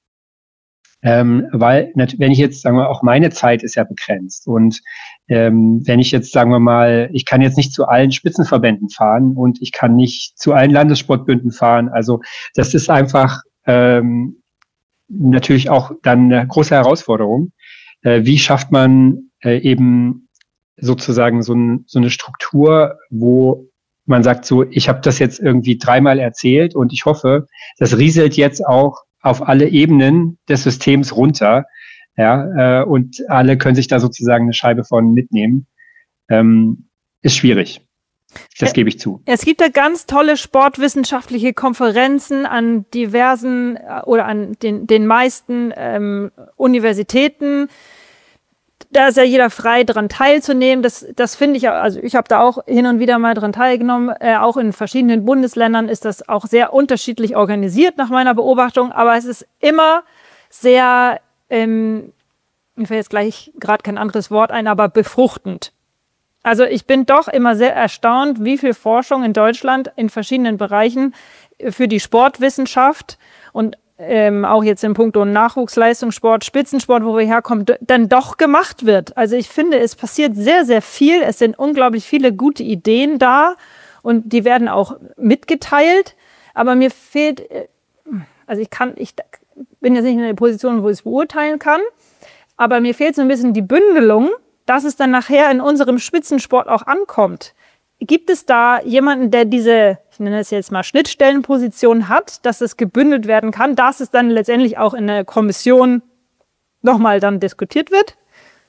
ähm, weil, wenn ich jetzt, sagen wir, auch meine Zeit ist ja begrenzt und ähm, wenn ich jetzt, sagen wir mal, ich kann jetzt nicht zu allen Spitzenverbänden fahren und ich kann nicht zu allen Landessportbünden fahren, also das ist einfach ähm, natürlich auch dann eine große Herausforderung. Äh, wie schafft man äh, eben sozusagen so, ein, so eine Struktur, wo man sagt so, ich habe das jetzt irgendwie dreimal erzählt und ich hoffe, das rieselt jetzt auch auf alle Ebenen des Systems runter, ja, äh, und alle können sich da sozusagen eine Scheibe von mitnehmen. Ähm, ist schwierig. Das gebe ich zu. Es gibt ja ganz tolle sportwissenschaftliche Konferenzen an diversen oder an den, den meisten ähm, Universitäten. Da ist ja jeder frei, daran teilzunehmen. Das, das finde ich, also ich habe da auch hin und wieder mal dran teilgenommen. Äh, auch in verschiedenen Bundesländern ist das auch sehr unterschiedlich organisiert nach meiner Beobachtung. Aber es ist immer sehr, ähm, mir fällt jetzt gleich gerade kein anderes Wort ein, aber befruchtend. Also ich bin doch immer sehr erstaunt, wie viel Forschung in Deutschland in verschiedenen Bereichen für die Sportwissenschaft und ähm, auch jetzt in puncto Nachwuchsleistungssport, Spitzensport, wo wir herkommen, d- dann doch gemacht wird. Also ich finde, es passiert sehr, sehr viel. Es sind unglaublich viele gute Ideen da und die werden auch mitgeteilt. Aber mir fehlt, also ich kann, ich bin jetzt nicht in der Position, wo ich es beurteilen kann, aber mir fehlt so ein bisschen die Bündelung, dass es dann nachher in unserem Spitzensport auch ankommt. Gibt es da jemanden, der diese, ich nenne es jetzt mal Schnittstellenposition hat, dass es gebündelt werden kann, dass es dann letztendlich auch in der Kommission nochmal dann diskutiert wird?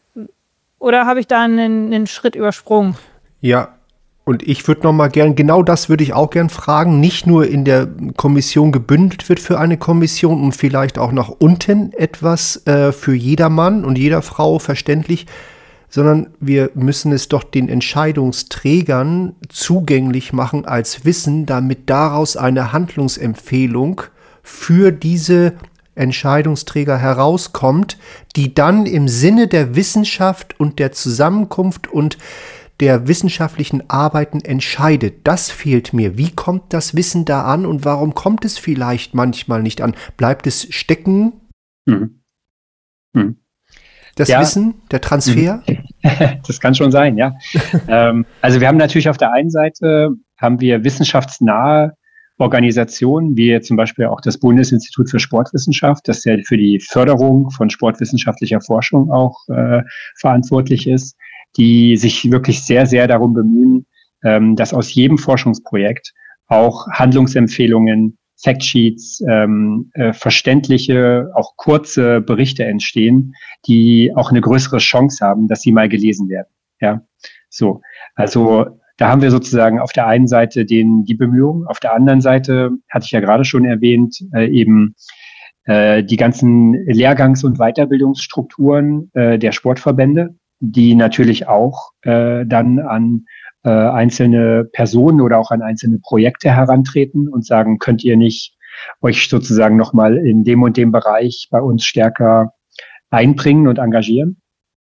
Oder habe ich da einen, einen Schritt übersprungen? Ja, und ich würde noch mal gern, genau das würde ich auch gern fragen, nicht nur in der Kommission gebündelt wird für eine Kommission und vielleicht auch nach unten etwas äh, für jedermann und jeder Frau verständlich, sondern wir müssen es doch den Entscheidungsträgern zugänglich machen als Wissen, damit daraus eine Handlungsempfehlung für diese Entscheidungsträger herauskommt, die dann im Sinne der Wissenschaft und der Zusammenkunft und der wissenschaftlichen Arbeiten entscheidet. Das fehlt mir. Wie kommt das Wissen da an und warum kommt es vielleicht manchmal nicht an? Bleibt es stecken? Mhm. Mhm. Das ja. Wissen, der Transfer? Das kann schon sein, ja. ähm, also wir haben natürlich auf der einen Seite, haben wir wissenschaftsnahe Organisationen, wie zum Beispiel auch das Bundesinstitut für Sportwissenschaft, das ja für die Förderung von sportwissenschaftlicher Forschung auch äh, verantwortlich ist, die sich wirklich sehr, sehr darum bemühen, ähm, dass aus jedem Forschungsprojekt auch Handlungsempfehlungen, Factsheets, ähm, äh, verständliche, auch kurze Berichte entstehen, die auch eine größere Chance haben, dass sie mal gelesen werden. Ja, so. Also da haben wir sozusagen auf der einen Seite den die Bemühungen, auf der anderen Seite hatte ich ja gerade schon erwähnt, äh, eben äh, die ganzen Lehrgangs- und Weiterbildungsstrukturen äh, der Sportverbände, die natürlich auch äh, dann an äh, einzelne Personen oder auch an einzelne Projekte herantreten und sagen, könnt ihr nicht euch sozusagen nochmal in dem und dem Bereich bei uns stärker einbringen und engagieren.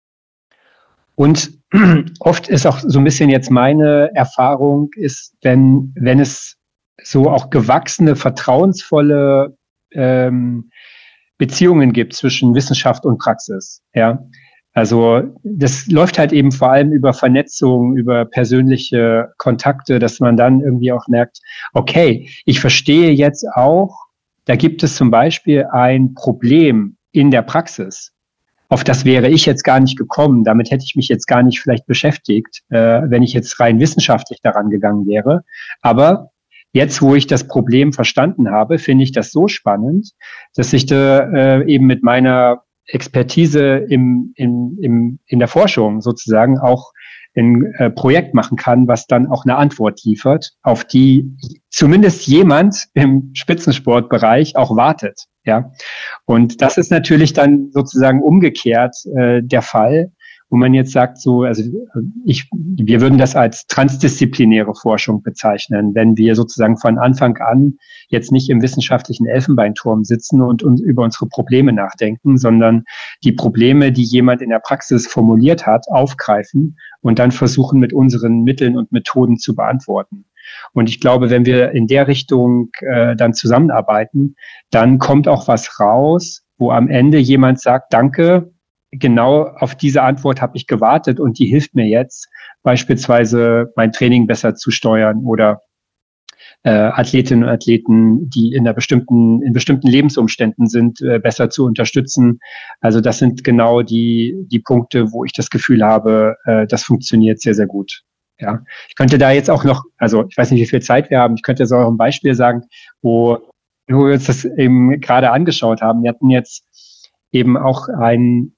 Und oft ist auch so ein bisschen jetzt meine Erfahrung, ist, wenn, wenn es so auch gewachsene, vertrauensvolle ähm, Beziehungen gibt zwischen Wissenschaft und Praxis, ja. Also das läuft halt eben vor allem über Vernetzung, über persönliche Kontakte, dass man dann irgendwie auch merkt, okay, ich verstehe jetzt auch, da gibt es zum Beispiel ein Problem in der Praxis. Auf das wäre ich jetzt gar nicht gekommen. Damit hätte ich mich jetzt gar nicht vielleicht beschäftigt, äh, wenn ich jetzt rein wissenschaftlich daran gegangen wäre. Aber jetzt, wo ich das Problem verstanden habe, finde ich das so spannend, dass ich da äh, eben mit meiner Expertise im, im, im, in der Forschung sozusagen auch ein äh, Projekt machen kann, was dann auch eine Antwort liefert, auf die zumindest jemand im Spitzensportbereich auch wartet. Ja, und das ist natürlich dann sozusagen umgekehrt äh, der Fall, wo man jetzt sagt, so, also ich, wir würden das als transdisziplinäre Forschung bezeichnen, wenn wir sozusagen von Anfang an jetzt nicht im wissenschaftlichen Elfenbeinturm sitzen und uns über unsere Probleme nachdenken, sondern die Probleme, die jemand in der Praxis formuliert hat, aufgreifen und dann versuchen, mit unseren Mitteln und Methoden zu beantworten. Und ich glaube, wenn wir in der Richtung äh, dann zusammenarbeiten, dann kommt auch was raus, wo am Ende jemand sagt, danke, genau auf diese Antwort habe ich gewartet und die hilft mir jetzt, beispielsweise mein Training besser zu steuern oder äh, Athletinnen und Athleten, die in einer bestimmten, in bestimmten Lebensumständen sind, äh, besser zu unterstützen. Also das sind genau die, die Punkte, wo ich das Gefühl habe, äh, das funktioniert sehr, sehr gut. Ja, ich könnte da jetzt auch noch, also ich weiß nicht, wie viel Zeit wir haben, ich könnte so ein Beispiel sagen, wo, wo wir uns das eben gerade angeschaut haben. Wir hatten jetzt eben auch ein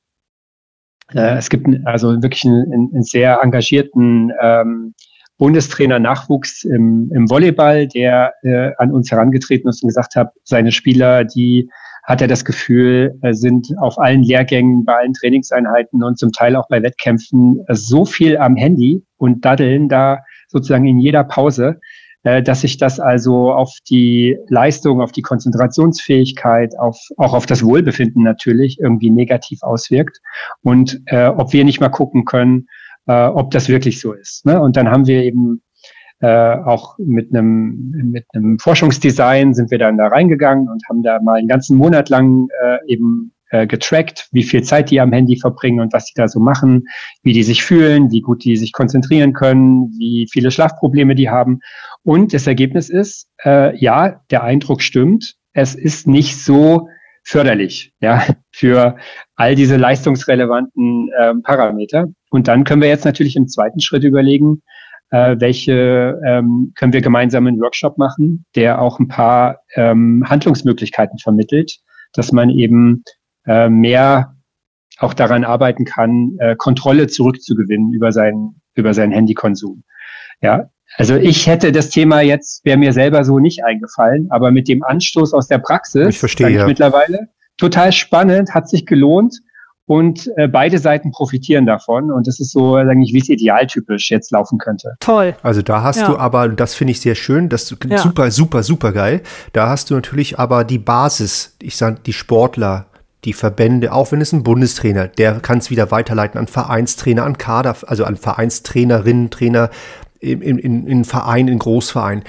Äh, es gibt also wirklich einen, einen sehr engagierten ähm, Bundestrainer-Nachwuchs im, im Volleyball, der äh, an uns herangetreten ist und gesagt hat, seine Spieler, die hat er das Gefühl, äh, sind auf allen Lehrgängen, bei allen Trainingseinheiten und zum Teil auch bei Wettkämpfen äh, so viel am Handy und daddeln da sozusagen in jeder Pause, dass sich das also auf die Leistung, auf die Konzentrationsfähigkeit, auf, auch auf das Wohlbefinden natürlich irgendwie negativ auswirkt und äh, ob wir nicht mal gucken können, äh, ob das wirklich so ist. Ne? Und dann haben wir eben äh, auch mit einem mit einem Forschungsdesign sind wir dann da reingegangen und haben da mal einen ganzen Monat lang äh, eben äh, getrackt, wie viel Zeit die am Handy verbringen und was die da so machen, wie die sich fühlen, wie gut die sich konzentrieren können, wie viele Schlafprobleme die haben. Und das Ergebnis ist, äh, ja, der Eindruck stimmt, es ist nicht so förderlich, ja, für all diese leistungsrelevanten äh, Parameter. Und dann können wir jetzt natürlich im zweiten Schritt überlegen, äh, welche ähm, können wir gemeinsam einen Workshop machen, der auch ein paar ähm, Handlungsmöglichkeiten vermittelt, dass man eben äh, mehr auch daran arbeiten kann, äh, Kontrolle zurückzugewinnen über seinen über seinen Handykonsum. Ja, also ich hätte das Thema jetzt, wäre mir selber so nicht eingefallen, aber mit dem Anstoß aus der Praxis, ich verstehe, sage ich ja. mittlerweile, total spannend, hat sich gelohnt und äh, beide Seiten profitieren davon und das ist so eigentlich, wie es idealtypisch jetzt laufen könnte. Toll. Also da hast ja. du aber, das finde ich sehr schön, das ist ja. super, super, super geil, da hast du natürlich aber die Basis, ich sage die Sportler, die Verbände, auch wenn es ein Bundestrainer, der kann es wieder weiterleiten an Vereinstrainer, an Kader, also an Vereinstrainerinnen, Trainer in, in, in Vereinen, in Großvereinen.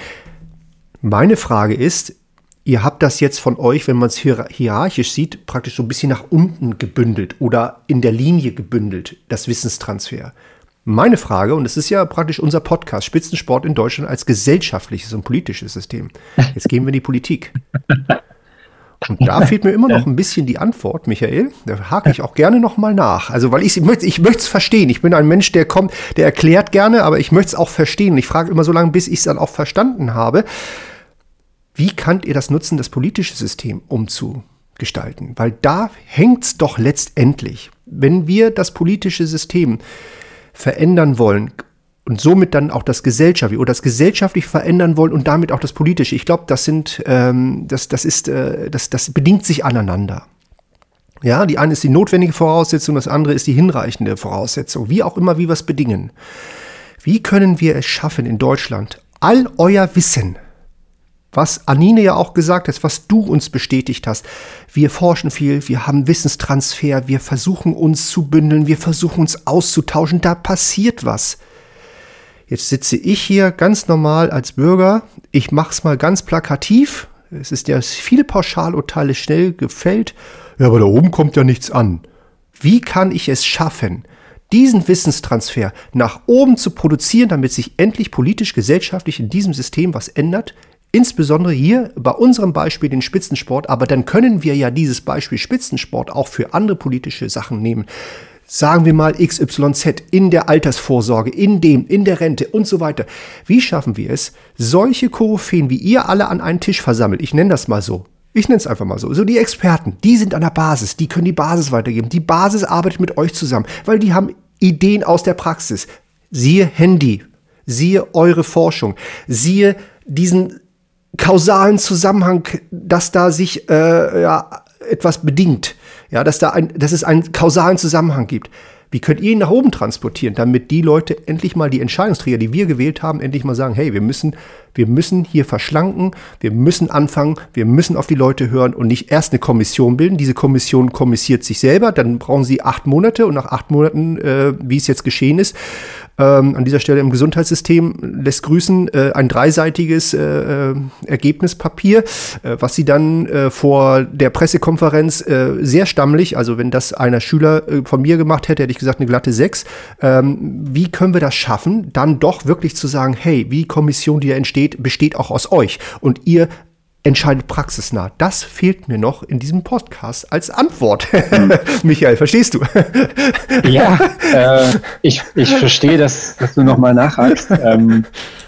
Meine Frage ist, ihr habt das jetzt von euch, wenn man es hier, hierarchisch sieht, praktisch so ein bisschen nach unten gebündelt oder in der Linie gebündelt, das Wissenstransfer. Meine Frage, und es ist ja praktisch unser Podcast, Spitzensport in Deutschland als gesellschaftliches und politisches System. Jetzt gehen wir in die Politik. Und da fehlt mir immer noch ein bisschen die Antwort, Michael. Da hake ich auch gerne noch mal nach. Also, weil ich, ich möchte ich möchte es verstehen. Ich bin ein Mensch, der kommt, der erklärt gerne, aber ich möchte es auch verstehen. Und ich frage immer so lange, bis ich es dann auch verstanden habe. Wie könnt ihr das nutzen, das politische System umzugestalten? Weil da hängt es doch letztendlich. Wenn wir das politische System verändern wollen, und somit dann auch das gesellschaftliche oder das gesellschaftlich verändern wollen und damit auch das politische. Ich glaube, das sind, ähm, das, das ist, äh, das, das bedingt sich aneinander. Ja, die eine ist die notwendige Voraussetzung, das andere ist die hinreichende Voraussetzung. Wie auch immer, wie wir es bedingen. Wie können wir es schaffen in Deutschland, all euer Wissen, was Anine ja auch gesagt hat, was du uns bestätigt hast. Wir forschen viel, wir haben Wissenstransfer, wir versuchen uns zu bündeln, wir versuchen uns auszutauschen, da passiert was. Jetzt sitze ich hier ganz normal als Bürger. Ich mache es mal ganz plakativ. Es ist ja viele Pauschalurteile schnell gefällt. Ja, aber da oben kommt ja nichts an. Wie kann ich es schaffen, diesen Wissenstransfer nach oben zu produzieren, damit sich endlich politisch, gesellschaftlich in diesem System was ändert? Insbesondere hier bei unserem Beispiel den Spitzensport. Aber dann können wir ja dieses Beispiel Spitzensport auch für andere politische Sachen nehmen. Sagen wir mal X Y Z in der Altersvorsorge, in dem, in der Rente und so weiter. Wie schaffen wir es, solche Koryphäen wie ihr alle an einen Tisch versammelt, ich nenne das mal so, Ich nenne es einfach mal so. So die Experten, die sind an der Basis, die können die Basis weitergeben. Die Basis arbeitet mit euch zusammen, weil die haben Ideen aus der Praxis. Siehe Handy, siehe eure Forschung, siehe diesen kausalen Zusammenhang, dass da sich äh, ja, etwas bedingt. Ja, dass, da ein, dass es einen kausalen Zusammenhang gibt. Wie könnt ihr ihn nach oben transportieren, damit die Leute endlich mal, die Entscheidungsträger, die wir gewählt haben, endlich mal sagen, hey, wir müssen, wir müssen hier verschlanken, wir müssen anfangen, wir müssen auf die Leute hören und nicht erst eine Kommission bilden. Diese Kommission kommissiert sich selber, dann brauchen sie acht Monate und nach acht Monaten, äh, wie es jetzt geschehen ist, ähm, an dieser Stelle im Gesundheitssystem lässt grüßen, äh, ein dreiseitiges äh, Ergebnispapier, äh, was sie dann äh, vor der Pressekonferenz äh, sehr stammlich, also wenn das einer Schüler äh, von mir gemacht hätte, hätte ich gesagt, eine glatte sechs. Ähm, wie können wir das schaffen, dann doch wirklich zu sagen, hey, wie die Kommission, die da entsteht, besteht auch aus euch und ihr entscheidet praxisnah. Das fehlt mir noch in diesem Podcast als Antwort. Michael, verstehst du? Ja, äh, ich, ich verstehe, dass, dass du nochmal nachhakst. Ähm,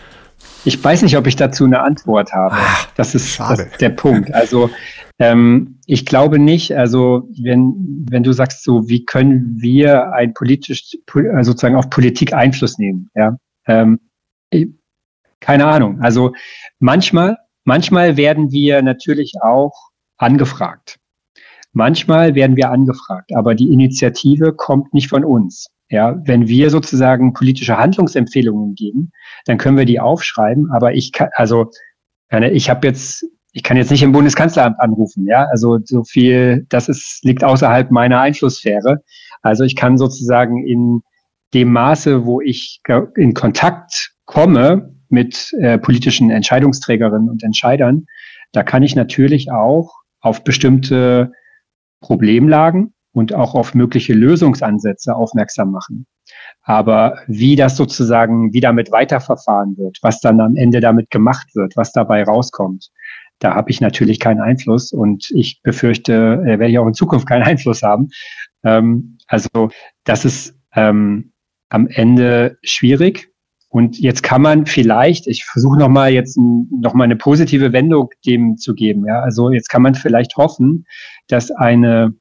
ich weiß nicht, ob ich dazu eine Antwort habe. Ach, das, ist, schade. das ist der Punkt. Also ähm, ich glaube nicht, also wenn, wenn du sagst, so wie können wir ein politisch, sozusagen auf Politik Einfluss nehmen, ja, ähm, ich, keine Ahnung. Also manchmal Manchmal werden wir natürlich auch angefragt. Manchmal werden wir angefragt, aber die Initiative kommt nicht von uns. Ja, wenn wir sozusagen politische Handlungsempfehlungen geben, dann können wir die aufschreiben. Aber ich kann, also ich habe jetzt, ich kann jetzt nicht im Bundeskanzleramt anrufen. Ja, also so viel, das ist liegt außerhalb meiner Einflusssphäre. Also ich kann sozusagen in dem Maße, wo ich in Kontakt komme mit äh, politischen Entscheidungsträgerinnen und Entscheidern, da kann ich natürlich auch auf bestimmte Problemlagen und auch auf mögliche Lösungsansätze aufmerksam machen. Aber wie das sozusagen, wie damit weiterverfahren wird, was dann am Ende damit gemacht wird, was dabei rauskommt, da habe ich natürlich keinen Einfluss und ich befürchte, äh, werde ich auch in Zukunft keinen Einfluss haben. Ähm, also das ist ähm, am Ende schwierig. Und jetzt kann man vielleicht, ich versuche nochmal jetzt nochmal eine positive Wendung dem zu geben. Ja, also jetzt kann man vielleicht hoffen, dass eine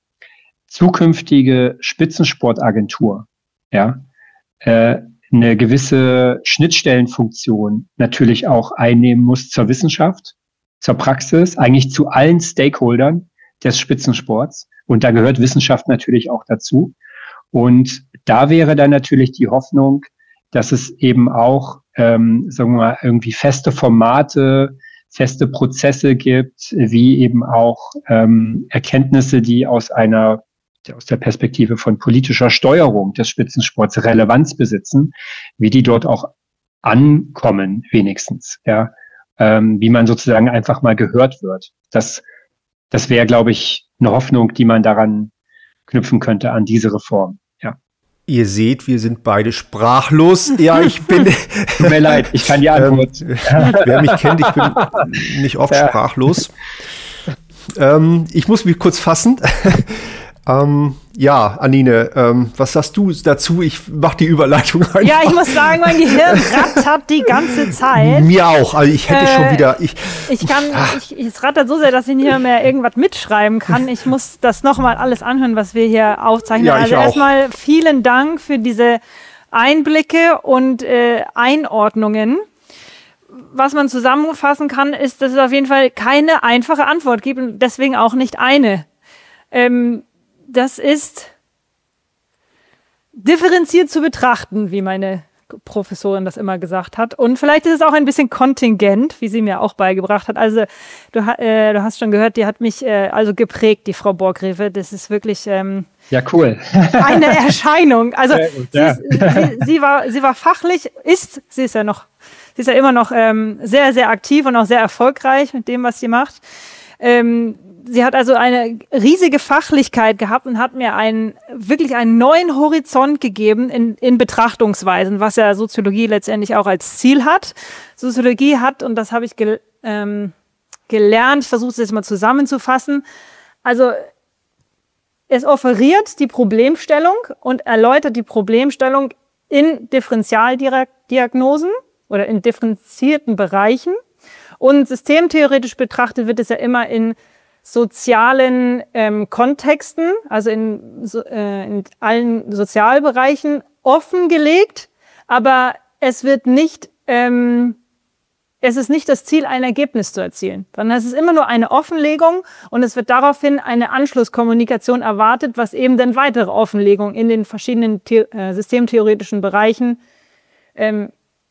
zukünftige Spitzensportagentur, ja, äh, eine gewisse Schnittstellenfunktion natürlich auch einnehmen muss zur Wissenschaft, zur Praxis, eigentlich zu allen Stakeholdern des Spitzensports. Und da gehört Wissenschaft natürlich auch dazu. Und da wäre dann natürlich die Hoffnung, dass es eben auch, ähm, sagen wir mal, irgendwie feste Formate, feste Prozesse gibt, wie eben auch ähm, Erkenntnisse, die aus einer, aus der Perspektive von politischer Steuerung des Spitzensports Relevanz besitzen, wie die dort auch ankommen, wenigstens, ja, ähm, wie man sozusagen einfach mal gehört wird. Das, das wäre, glaube ich, eine Hoffnung, die man daran knüpfen könnte, an diese Reform. Ihr seht, wir sind beide sprachlos. Ja, ich bin. Tut mir leid, ich kann die Antwort. Ähm, wer mich kennt, ich bin nicht oft ja. sprachlos. Ähm, ich muss mich kurz fassen. ähm, ja, Anine, ähm, was sagst du dazu? Ich mach die Überleitung einfach. Ja, ich muss sagen, mein Gehirn rattert die ganze Zeit. Mir auch. Also ich hätte äh, schon wieder. Ich, ich kann, ich, es rattert so sehr, dass ich nicht mehr irgendwas mitschreiben kann. Ich muss das nochmal alles anhören, was wir hier aufzeichnen. Ja, also auch. erstmal vielen Dank für diese Einblicke und äh, Einordnungen. Was man zusammenfassen kann, ist, dass es auf jeden Fall keine einfache Antwort gibt und deswegen auch nicht eine. Ähm, Das ist differenziert zu betrachten, wie meine Professorin das immer gesagt hat. Und vielleicht ist es auch ein bisschen kontingent, wie sie mir auch beigebracht hat. Also du, äh, du hast schon gehört, die hat mich äh, also geprägt, die Frau Borgrewe. Das ist wirklich ähm, ja, cool. eine Erscheinung. Also gut, ja. sie, sie, sie, war, sie war fachlich, ist, sie ist ja noch, sie ist ja immer noch ähm, sehr, sehr aktiv und auch sehr erfolgreich mit dem, was sie macht. Ähm, Sie hat also eine riesige Fachlichkeit gehabt und hat mir einen, wirklich einen neuen Horizont gegeben in, in Betrachtungsweisen, was ja Soziologie letztendlich auch als Ziel hat. Soziologie hat, und das habe ich gel, ähm, gelernt, ich versuche es jetzt mal zusammenzufassen, also es offeriert die Problemstellung und erläutert die Problemstellung in Differentialdiagnosen oder in differenzierten Bereichen. Und systemtheoretisch betrachtet wird es ja immer in sozialen ähm, Kontexten, also in, so, äh, in allen Sozialbereichen offengelegt, aber es wird nicht, ähm, es ist nicht das Ziel, ein Ergebnis zu erzielen, sondern es ist immer nur eine Offenlegung und es wird daraufhin eine Anschlusskommunikation erwartet, was eben dann weitere Offenlegungen in den verschiedenen The- äh, systemtheoretischen Bereichen ähm,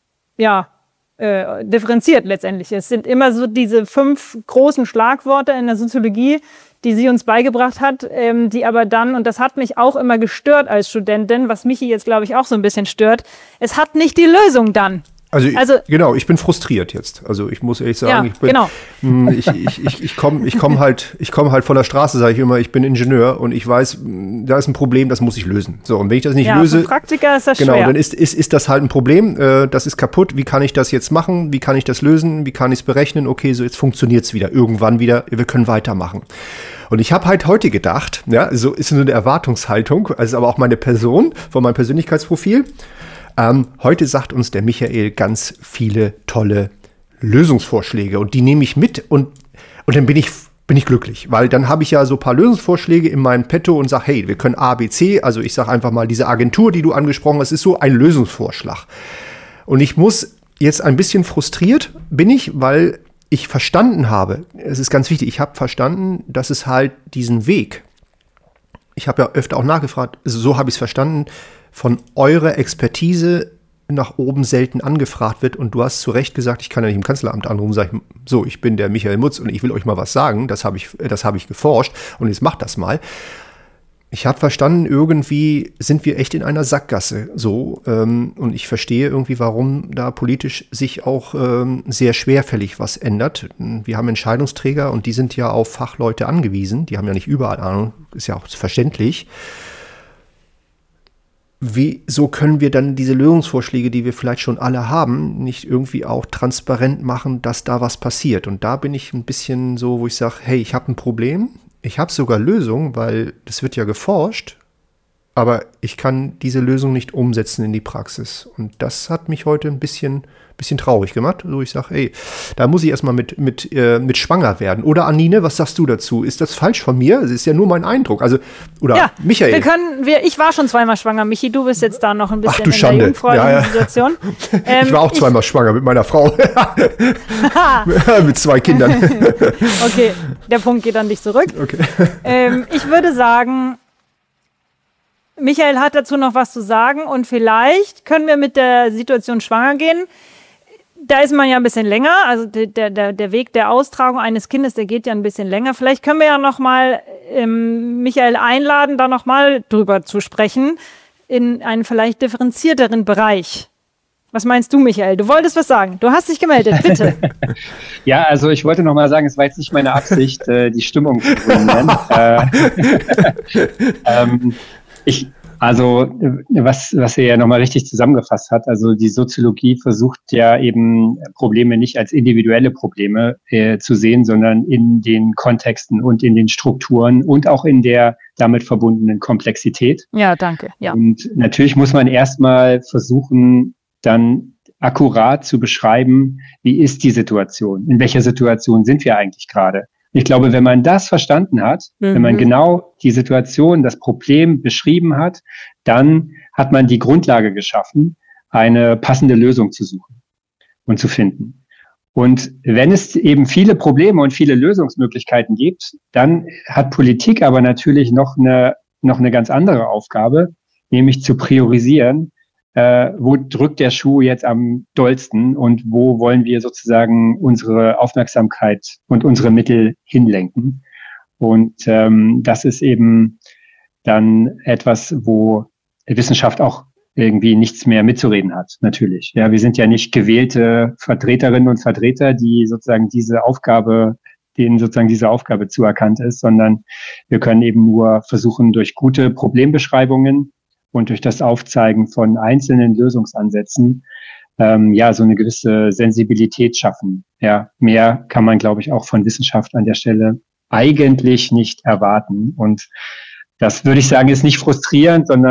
ja, äh, differenziert letztendlich. Es sind immer so diese fünf großen Schlagworte in der Soziologie, die sie uns beigebracht hat, ähm, die aber dann, und das hat mich auch immer gestört als Studentin, was Michi jetzt, glaube ich, auch so ein bisschen stört, es hat nicht die Lösung dann. Also, Also- genau, ich bin frustriert jetzt. Also ich muss ehrlich sagen, Ja, ich bin, genau. mh, ich, ich, ich, ich komme ich komm halt, ich komme halt von der Straße, sage ich immer, ich bin Ingenieur und ich weiß, mh, da ist ein Problem, das muss ich lösen. So, und wenn ich das nicht Ja, löse, für Praktiker ist das genau, schwer. dann ist, ist, ist das halt ein Problem, äh, das ist kaputt, wie kann ich das jetzt machen, wie kann ich das lösen, wie kann ich es berechnen, okay, so jetzt funktioniert es wieder, irgendwann wieder, wir können weitermachen. Und ich habe halt heute gedacht, ja, so ist so eine Erwartungshaltung, also aber auch meine Person, von meinem Persönlichkeitsprofil. Ähm, heute sagt uns der Michael ganz viele tolle Lösungsvorschläge und die nehme ich mit und, und dann bin ich, bin ich glücklich, weil dann habe ich ja so ein paar Lösungsvorschläge in meinem Petto und sage, hey, wir können A, B, C, also ich sage einfach mal, diese Agentur, die du angesprochen hast, ist so ein Lösungsvorschlag. Und ich muss jetzt ein bisschen frustriert, bin ich, weil ich verstanden habe, es ist ganz wichtig, ich habe verstanden, dass es halt diesen Weg, ich habe ja öfter auch nachgefragt, also so habe ich es verstanden, von eurer Expertise nach oben selten angefragt wird. Und du hast zu Recht gesagt, ich kann ja nicht im Kanzleramt anrufen, sage ich, so, ich bin der Michael Mutz und ich will euch mal was sagen, das habe ich, das habe ich geforscht und jetzt macht das mal. Ich habe verstanden, irgendwie sind wir echt in einer Sackgasse, so, ähm, und ich verstehe irgendwie, warum da politisch sich auch ähm, sehr schwerfällig was ändert. Wir haben Entscheidungsträger und die sind ja auf Fachleute angewiesen, die haben ja nicht überall Ahnung, ist ja auch verständlich. Wieso können wir dann diese Lösungsvorschläge, die wir vielleicht schon alle haben, nicht irgendwie auch transparent machen, dass da was passiert? Und da bin ich ein bisschen so, wo ich sage, hey, ich habe ein Problem, ich habe sogar Lösungen, weil das wird ja geforscht, aber ich kann diese Lösung nicht umsetzen in die Praxis. Und das hat mich heute ein bisschen, bisschen traurig gemacht, wo ich sage, ey, da muss ich erstmal mit, mit, äh, mit schwanger werden. Oder Anine, was sagst du dazu? Ist das falsch von mir? Das ist ja nur mein Eindruck. Also, oder Ja, Michael. wir können, wir, ich war schon zweimal schwanger, Michi, du bist jetzt da noch ein bisschen Ach, du in Schande. der jungfräulichen Ja, ja. Situation. Ähm, ich war auch zweimal schwanger mit meiner Frau. Mit zwei Kindern. Okay, der Punkt geht an dich zurück. Okay. Ähm, ich würde sagen, Michael hat dazu noch was zu sagen und vielleicht können wir mit der Situation schwanger gehen. Da ist man ja ein bisschen länger, also der, der, der Weg der Austragung eines Kindes, der geht ja ein bisschen länger. Vielleicht können wir ja noch mal ähm, Michael einladen, da noch mal drüber zu sprechen, in einen vielleicht differenzierteren Bereich. Was meinst du, Michael? Du wolltest was sagen. Du hast dich gemeldet, bitte. Ja, also ich wollte noch mal sagen, es war jetzt nicht meine Absicht, äh, die Stimmung zu ruinieren. äh, ähm, ich, also was, was er ja nochmal richtig zusammengefasst hat, also die Soziologie versucht ja eben Probleme nicht als individuelle Probleme äh, zu sehen, sondern in den Kontexten und in den Strukturen und auch in der damit verbundenen Komplexität. Ja, danke. Ja. Und natürlich muss man erstmal versuchen, dann akkurat zu beschreiben, wie ist die Situation, in welcher Situation sind wir eigentlich gerade. Ich glaube, wenn man das verstanden hat, mhm. wenn man genau die Situation, das Problem beschrieben hat, dann hat man die Grundlage geschaffen, eine passende Lösung zu suchen und zu finden. Und wenn es eben viele Probleme und viele Lösungsmöglichkeiten gibt, dann hat Politik aber natürlich noch eine, noch eine ganz andere Aufgabe, nämlich zu priorisieren, Äh, wo drückt der Schuh jetzt am dollsten und wo wollen wir sozusagen unsere Aufmerksamkeit und unsere Mittel hinlenken. Und ähm, das ist eben dann etwas, wo Wissenschaft auch irgendwie nichts mehr mitzureden hat, natürlich. Ja, wir sind ja nicht gewählte Vertreterinnen und Vertreter, die sozusagen diese Aufgabe, denen sozusagen diese Aufgabe zuerkannt ist, sondern wir können eben nur versuchen, durch gute Problembeschreibungen und durch das Aufzeigen von einzelnen Lösungsansätzen, ähm, ja, so eine gewisse Sensibilität schaffen. Ja, mehr kann man, glaube ich, auch von Wissenschaft an der Stelle eigentlich nicht erwarten. Und das würde ich sagen, ist nicht frustrierend, sondern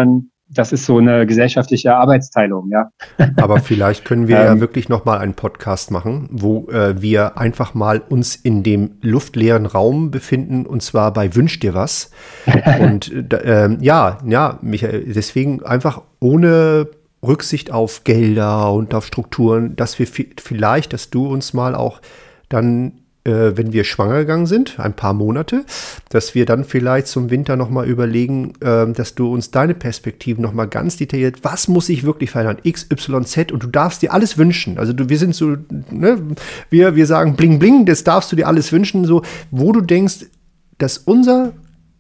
das ist so eine gesellschaftliche Arbeitsteilung, ja. Aber vielleicht können wir ähm, ja wirklich noch mal einen Podcast machen, wo äh, wir einfach mal uns in dem luftleeren Raum befinden, und zwar bei Wünsch dir was. Und äh, ja, ja, Michael, deswegen einfach ohne Rücksicht auf Gelder und auf Strukturen, dass wir vielleicht, dass du uns mal auch dann, äh, wenn wir schwanger gegangen sind, ein paar Monate, dass wir dann vielleicht zum Winter noch mal überlegen, äh, dass du uns deine Perspektiven noch mal ganz detailliert, was muss sich wirklich verändern, X, Y, Z, und du darfst dir alles wünschen. Also du, wir sind so, ne, wir, wir sagen bling bling, das darfst du dir alles wünschen, so, wo du denkst, dass unser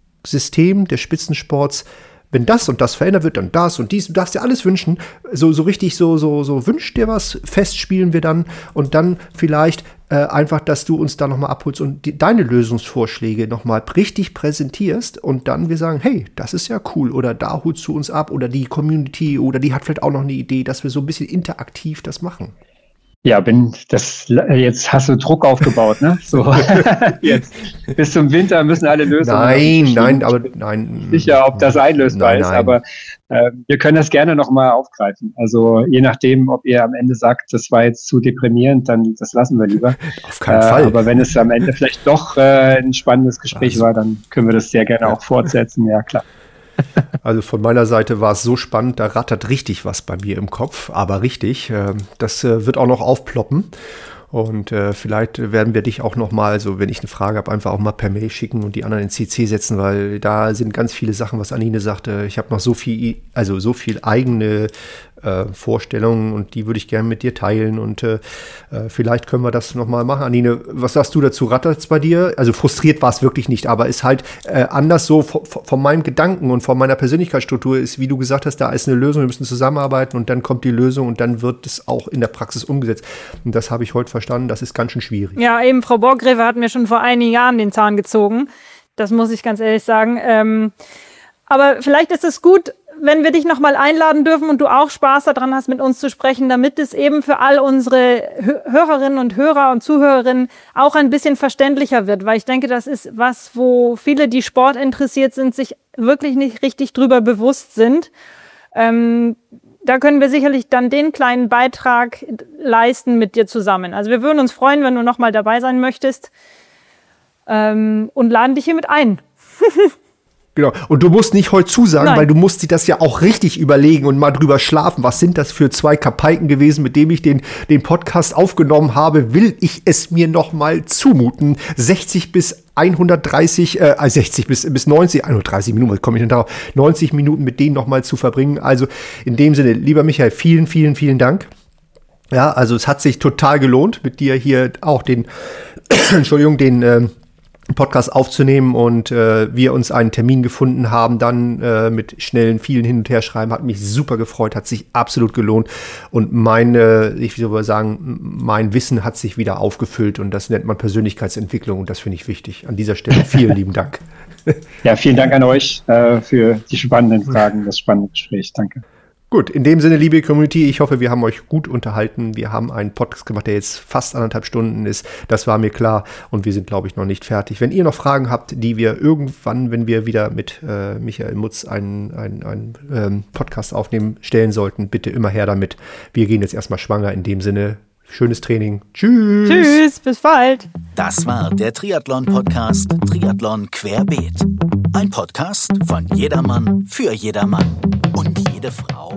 System des Spitzensports, wenn das und das verändert wird, dann das und dies, du darfst dir alles wünschen, so, so richtig, so, so, so wünsch dir was, festspielen wir dann, und dann vielleicht äh, einfach, dass du uns da nochmal abholst und die, deine Lösungsvorschläge nochmal richtig präsentierst, und dann wir sagen, hey, das ist ja cool, oder da holst du uns ab, oder die Community, oder die hat vielleicht auch noch eine Idee, dass wir so ein bisschen interaktiv das machen. Ja, bin das jetzt hast du Druck aufgebaut, ne? So jetzt bis zum Winter müssen alle Lösungen. Nein, nein, aber nein. Sicher, ob das einlösbar nein, ist, nein. aber äh, wir können das gerne noch mal aufgreifen. Also je nachdem, ob ihr am Ende sagt, das war jetzt zu deprimierend, dann das lassen wir lieber. Auf keinen äh, Fall. Aber wenn es am Ende vielleicht doch äh, ein spannendes Gespräch also, war, dann können wir das sehr gerne ja. auch fortsetzen. Ja, klar. Also von meiner Seite war es so spannend, da rattert richtig was bei mir im Kopf, aber richtig, das wird auch noch aufploppen, und vielleicht werden wir dich auch noch mal, so wenn ich eine Frage habe, einfach auch mal per Mail schicken und die anderen in C C setzen, weil da sind ganz viele Sachen, was Anine sagte. Ich habe noch so viel, also so viel eigene äh, Vorstellungen, und die würde ich gerne mit dir teilen, und äh, vielleicht können wir das noch mal machen. Anine, was sagst du dazu? Rattert's bei dir? Also frustriert war es wirklich nicht, aber ist halt äh, anders so von, von meinem Gedanken und von meiner Persönlichkeitsstruktur ist, wie du gesagt hast, da ist eine Lösung, wir müssen zusammenarbeiten, und dann kommt die Lösung, und dann wird es auch in der Praxis umgesetzt. Und das habe ich heute verstanden, das ist ganz schön schwierig. Ja, eben Frau Borgrewe hat mir schon vor einigen Jahren den Zahn gezogen. Das muss ich ganz ehrlich sagen. Ähm, aber vielleicht ist es gut, wenn wir dich nochmal einladen dürfen und du auch Spaß daran hast, mit uns zu sprechen, damit es eben für all unsere Hörerinnen und Hörer und Zuhörerinnen auch ein bisschen verständlicher wird. Weil ich denke, das ist was, wo viele, die Sport interessiert sind, sich wirklich nicht richtig drüber bewusst sind. Ähm, da können wir sicherlich dann den kleinen Beitrag leisten mit dir zusammen. Also wir würden uns freuen, wenn du nochmal dabei sein möchtest, ähm, und laden dich hiermit ein. Genau. Und du musst nicht heute zusagen, Nein. weil du musst dir das ja auch richtig überlegen und mal drüber schlafen. Was sind das für zwei Kapaiken gewesen, mit dem ich den, den Podcast aufgenommen habe? Will ich es mir noch mal zumuten? sechzig bis hundertdreißig, äh, sechzig bis, bis neunzig, hundertdreißig Minuten, was komme ich denn darauf? neunzig Minuten mit denen noch mal zu verbringen. Also in dem Sinne, lieber Michael, vielen, vielen, vielen Dank. Ja, also es hat sich total gelohnt, mit dir hier auch den, Entschuldigung, den, ähm, Podcast aufzunehmen, und äh, wir uns einen Termin gefunden haben, dann äh, mit schnellen, vielen Hin- und Herschreiben, hat mich super gefreut, hat sich absolut gelohnt, und meine, ich würde sagen, mein Wissen hat sich wieder aufgefüllt, und das nennt man Persönlichkeitsentwicklung, und das finde ich wichtig. An dieser Stelle vielen lieben Dank. Ja, vielen Dank an euch äh, für die spannenden Fragen, das spannende Gespräch. Danke. Gut, in dem Sinne, liebe Community, ich hoffe, wir haben euch gut unterhalten. Wir haben einen Podcast gemacht, der jetzt fast anderthalb Stunden ist. Das war mir klar, und wir sind, glaube ich, noch nicht fertig. Wenn ihr noch Fragen habt, die wir irgendwann, wenn wir wieder mit äh, Michael Mutz einen, einen, einen ähm, Podcast aufnehmen, stellen sollten, bitte immer her damit. Wir gehen jetzt erstmal schwanger. In dem Sinne, schönes Training. Tschüss. Tschüss, bis bald. Das war der Triathlon-Podcast Triathlon Querbeet. Ein Podcast von jedermann für jedermann und jede Frau.